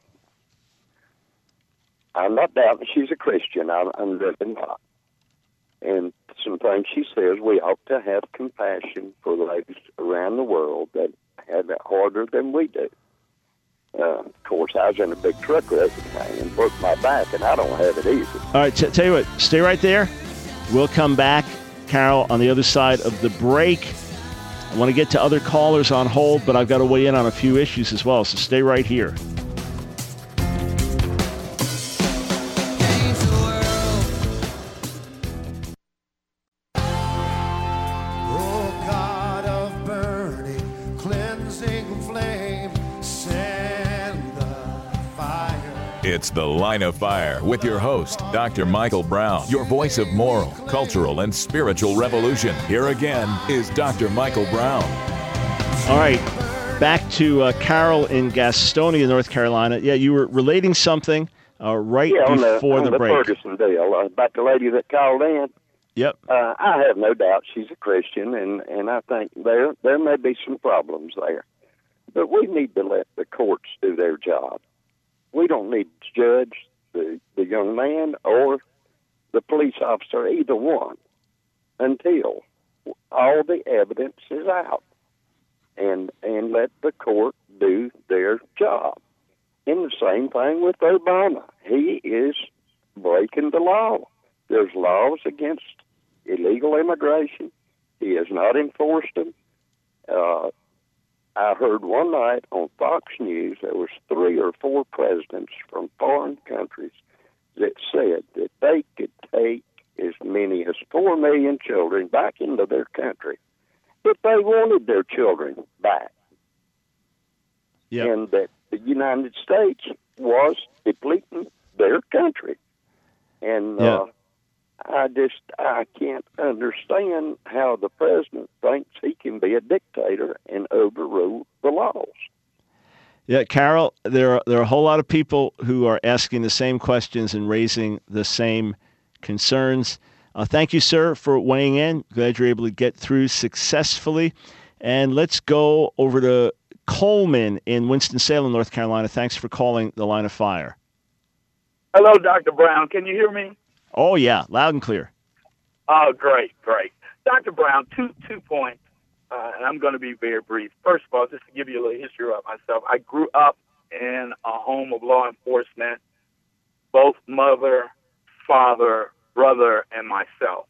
I'm not doubting she's a Christian. I'm really not. And some things she says, we ought to have compassion for ladies around the world that have it harder than we do. Of course, I was in a big truck wreck and broke my back, and I don't have it easy. All right, tell you what, stay right there. We'll come back, Carol, on the other side of the break. I want to get to other callers on hold, but I've got to weigh in on a few issues as well, so stay right here. It's The Line of Fire with your host, Dr. Michael Brown, your voice of moral, cultural, and spiritual revolution. Here again is Dr. Michael Brown. All right, back to Carol in Gastonia, North Carolina. Yeah, you were relating something before the break. Ferguson deal, about the lady that called in. Yep. I have no doubt she's a Christian, and I think there may be some problems there. But we need to let the courts do their job. We don't need to judge the young man or the police officer, either one, until all the evidence is out, and let the court do their job. And the same thing with Obama. He is breaking the law. There's laws against illegal immigration. He has not enforced them. I heard one night on Fox News there was 3 or 4 presidents from foreign countries that said that they could take as many as 4 million children back into their country if they wanted their children back. Yep. And that the United States was depleting their country. And I can't understand how the president thinks he can be a dictator and overrule the laws. Yeah, Carol, there are a whole lot of people who are asking the same questions and raising the same concerns. Thank you, sir, for weighing in. Glad you're able to get through successfully. And let's go over to Coleman in Winston-Salem, North Carolina. Thanks for calling the Line of Fire. Hello, Dr. Brown. Can you hear me? Oh, yeah, loud and clear. Oh, great. Dr. Brown, two points, and I'm going to be very brief. First of all, just to give you a little history about myself, I grew up in a home of law enforcement, both mother, father, brother, and myself.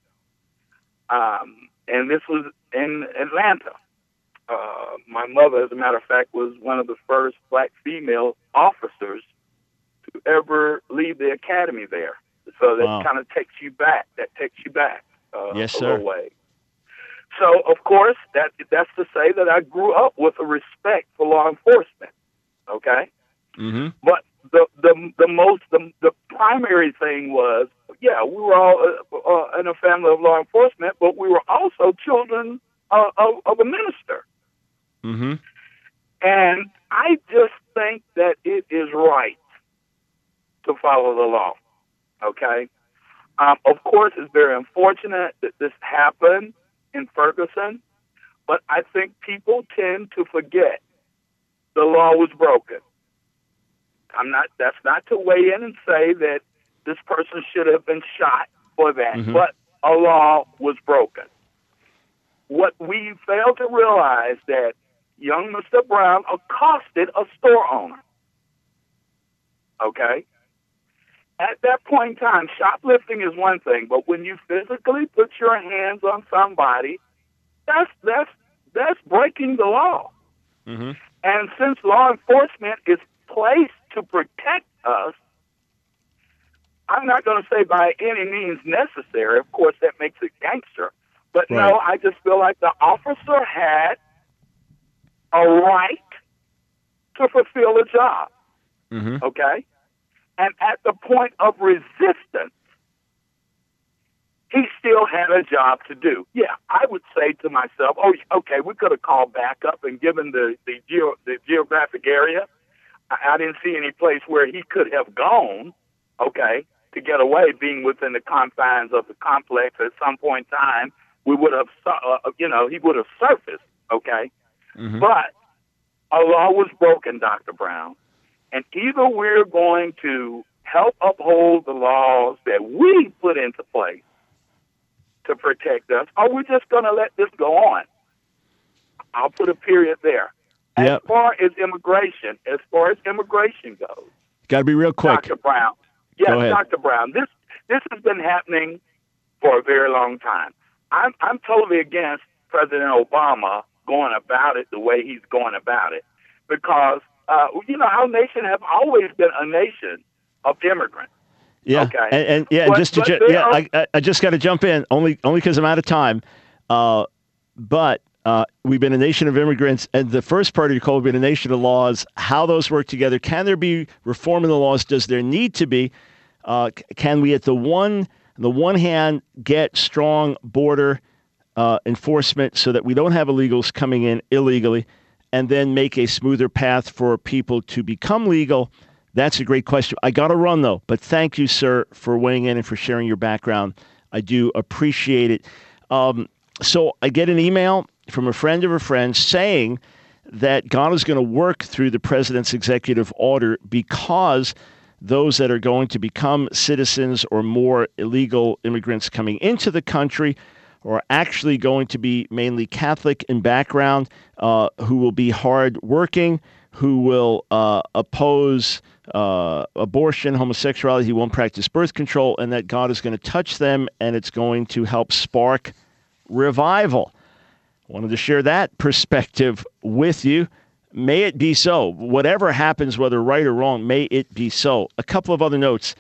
And this was in Atlanta. My mother, as a matter of fact, was one of the first black female officers to ever leave the academy there. So that kind of takes you back. Yes, a sir. little way. So, of course, that's to say that I grew up with a respect for law enforcement. Okay. Mm-hmm. But the primary thing was, we were all in a family of law enforcement, but we were also children of a minister. Mm-hmm. And I just think that it is right to follow the law. Okay. Of course, it's very unfortunate that this happened in Ferguson, but I think people tend to forget the law was broken. That's not to weigh in and say that this person should have been shot for that, but a law was broken. What we fail to realize that young Mr. Brown accosted a store owner. Okay? At that point in time, shoplifting is one thing, but when you physically put your hands on somebody, that's breaking the law. Mm-hmm. And since law enforcement is placed to protect us, I'm not going to say by any means necessary. Of course, that makes it gangster. But no, I just feel like the officer had a right to fulfill a job. Mm-hmm. Okay? And at the point of resistance, he still had a job to do. Yeah, I would say to myself, oh, okay, we could have called back up and given the geographic area. I didn't see any place where he could have gone, okay, to get away, being within the confines of the complex. At some point in time, we would have, he would have surfaced, okay? Mm-hmm. But a law was broken, Dr. Brown, and either we're going to help uphold the laws that we put into place to protect us, or we're just going to let this go on. I'll put a period there. As far as immigration goes, got to be real quick, Dr. Brown. Yes, Dr. Brown. This has been happening for a very long time. I'm totally against President Obama going about it the way he's going about it, because our nation has always been a nation of immigrants. Yeah. Okay. I just got to jump in only because I'm out of time. But we've been a nation of immigrants, and the first part of your call has been a nation of laws. How those work together? Can there be reform in the laws? Does there need to be? Can we, at the one hand, get strong border enforcement so that we don't have illegals coming in illegally, and then make a smoother path for people to become legal? That's a great question. I got to run, though, but thank you, sir, for weighing in and for sharing your background. I do appreciate it. So I get an email from a friend of a friend saying that God is going to work through the president's executive order because those that are going to become citizens or more illegal immigrants coming into the country are actually going to be mainly Catholic in background, who will be hardworking, who will oppose abortion, homosexuality, he won't practice birth control, and that God is going to touch them and it's going to help spark revival. I wanted to share that perspective with you. May it be so. Whatever happens, whether right or wrong, may it be so. A couple of other notes.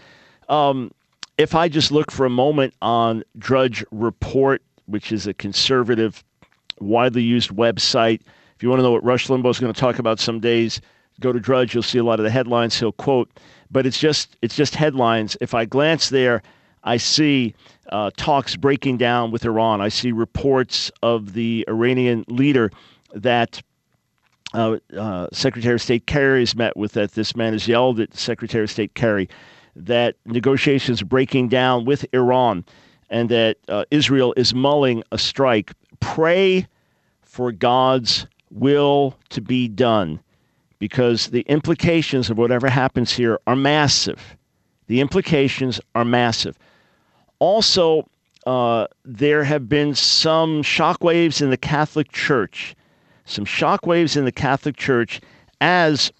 If I just look for a moment on Drudge Report, which is a conservative, widely used website, if you want to know what Rush Limbaugh is going to talk about some days, go to Drudge. You'll see a lot of the headlines he'll quote. But it's just headlines. If I glance there, I see talks breaking down with Iran. I see reports of the Iranian leader that Secretary of State Kerry has met with, that this man has yelled at Secretary of State Kerry, that negotiations are breaking down with Iran, and that Israel is mulling a strike. Pray for God's will to be done, because the implications of whatever happens here are massive. The implications are massive. Also, there have been some shockwaves in the Catholic Church. Some shockwaves in the Catholic Church as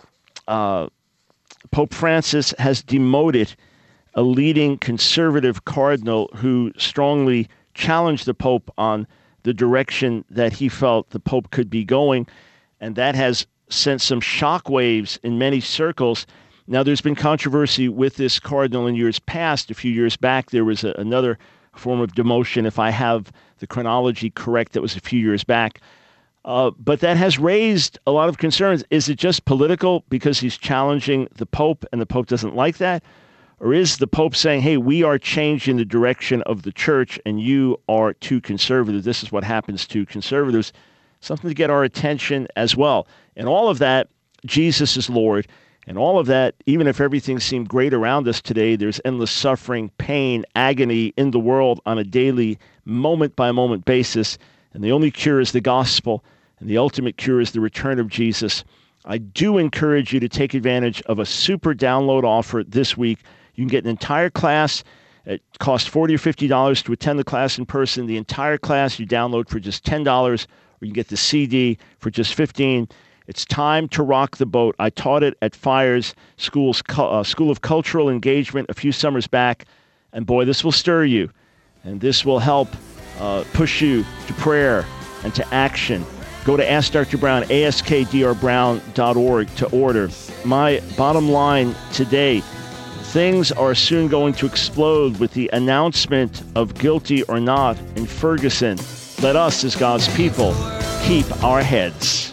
Pope Francis has demoted a leading conservative cardinal who strongly challenged the Pope on the direction that he felt the Pope could be going. And that has sent some shockwaves in many circles. Now, there's been controversy with this cardinal in years past. A few years back, there was another form of demotion, if I have the chronology correct, that was a few years back. But that has raised a lot of concerns. Is it just political because he's challenging the Pope and the Pope doesn't like that? Or is the Pope saying, hey, we are changing the direction of the church and you are too conservative? This is what happens to conservatives. Something to get our attention as well. And all of that, Jesus is Lord. And all of that, even if everything seemed great around us today, there's endless suffering, pain, agony in the world on a daily, moment-by-moment basis. And the only cure is the gospel, and the ultimate cure is the return of Jesus. I do encourage you to take advantage of a super download offer this week. You can get an entire class. It costs $40 or $50 to attend the class in person. The entire class you download for just $10, or you can get the CD for just $15. It's time to rock the boat. I taught it at Fires School of Cultural Engagement a few summers back, and boy, this will stir you, and this will help push you to prayer and to action. Go to Ask Dr. Brown, askdrbrown.org to order. My bottom line today, things are soon going to explode with the announcement of guilty or not in Ferguson. Let us, as God's people, keep our heads.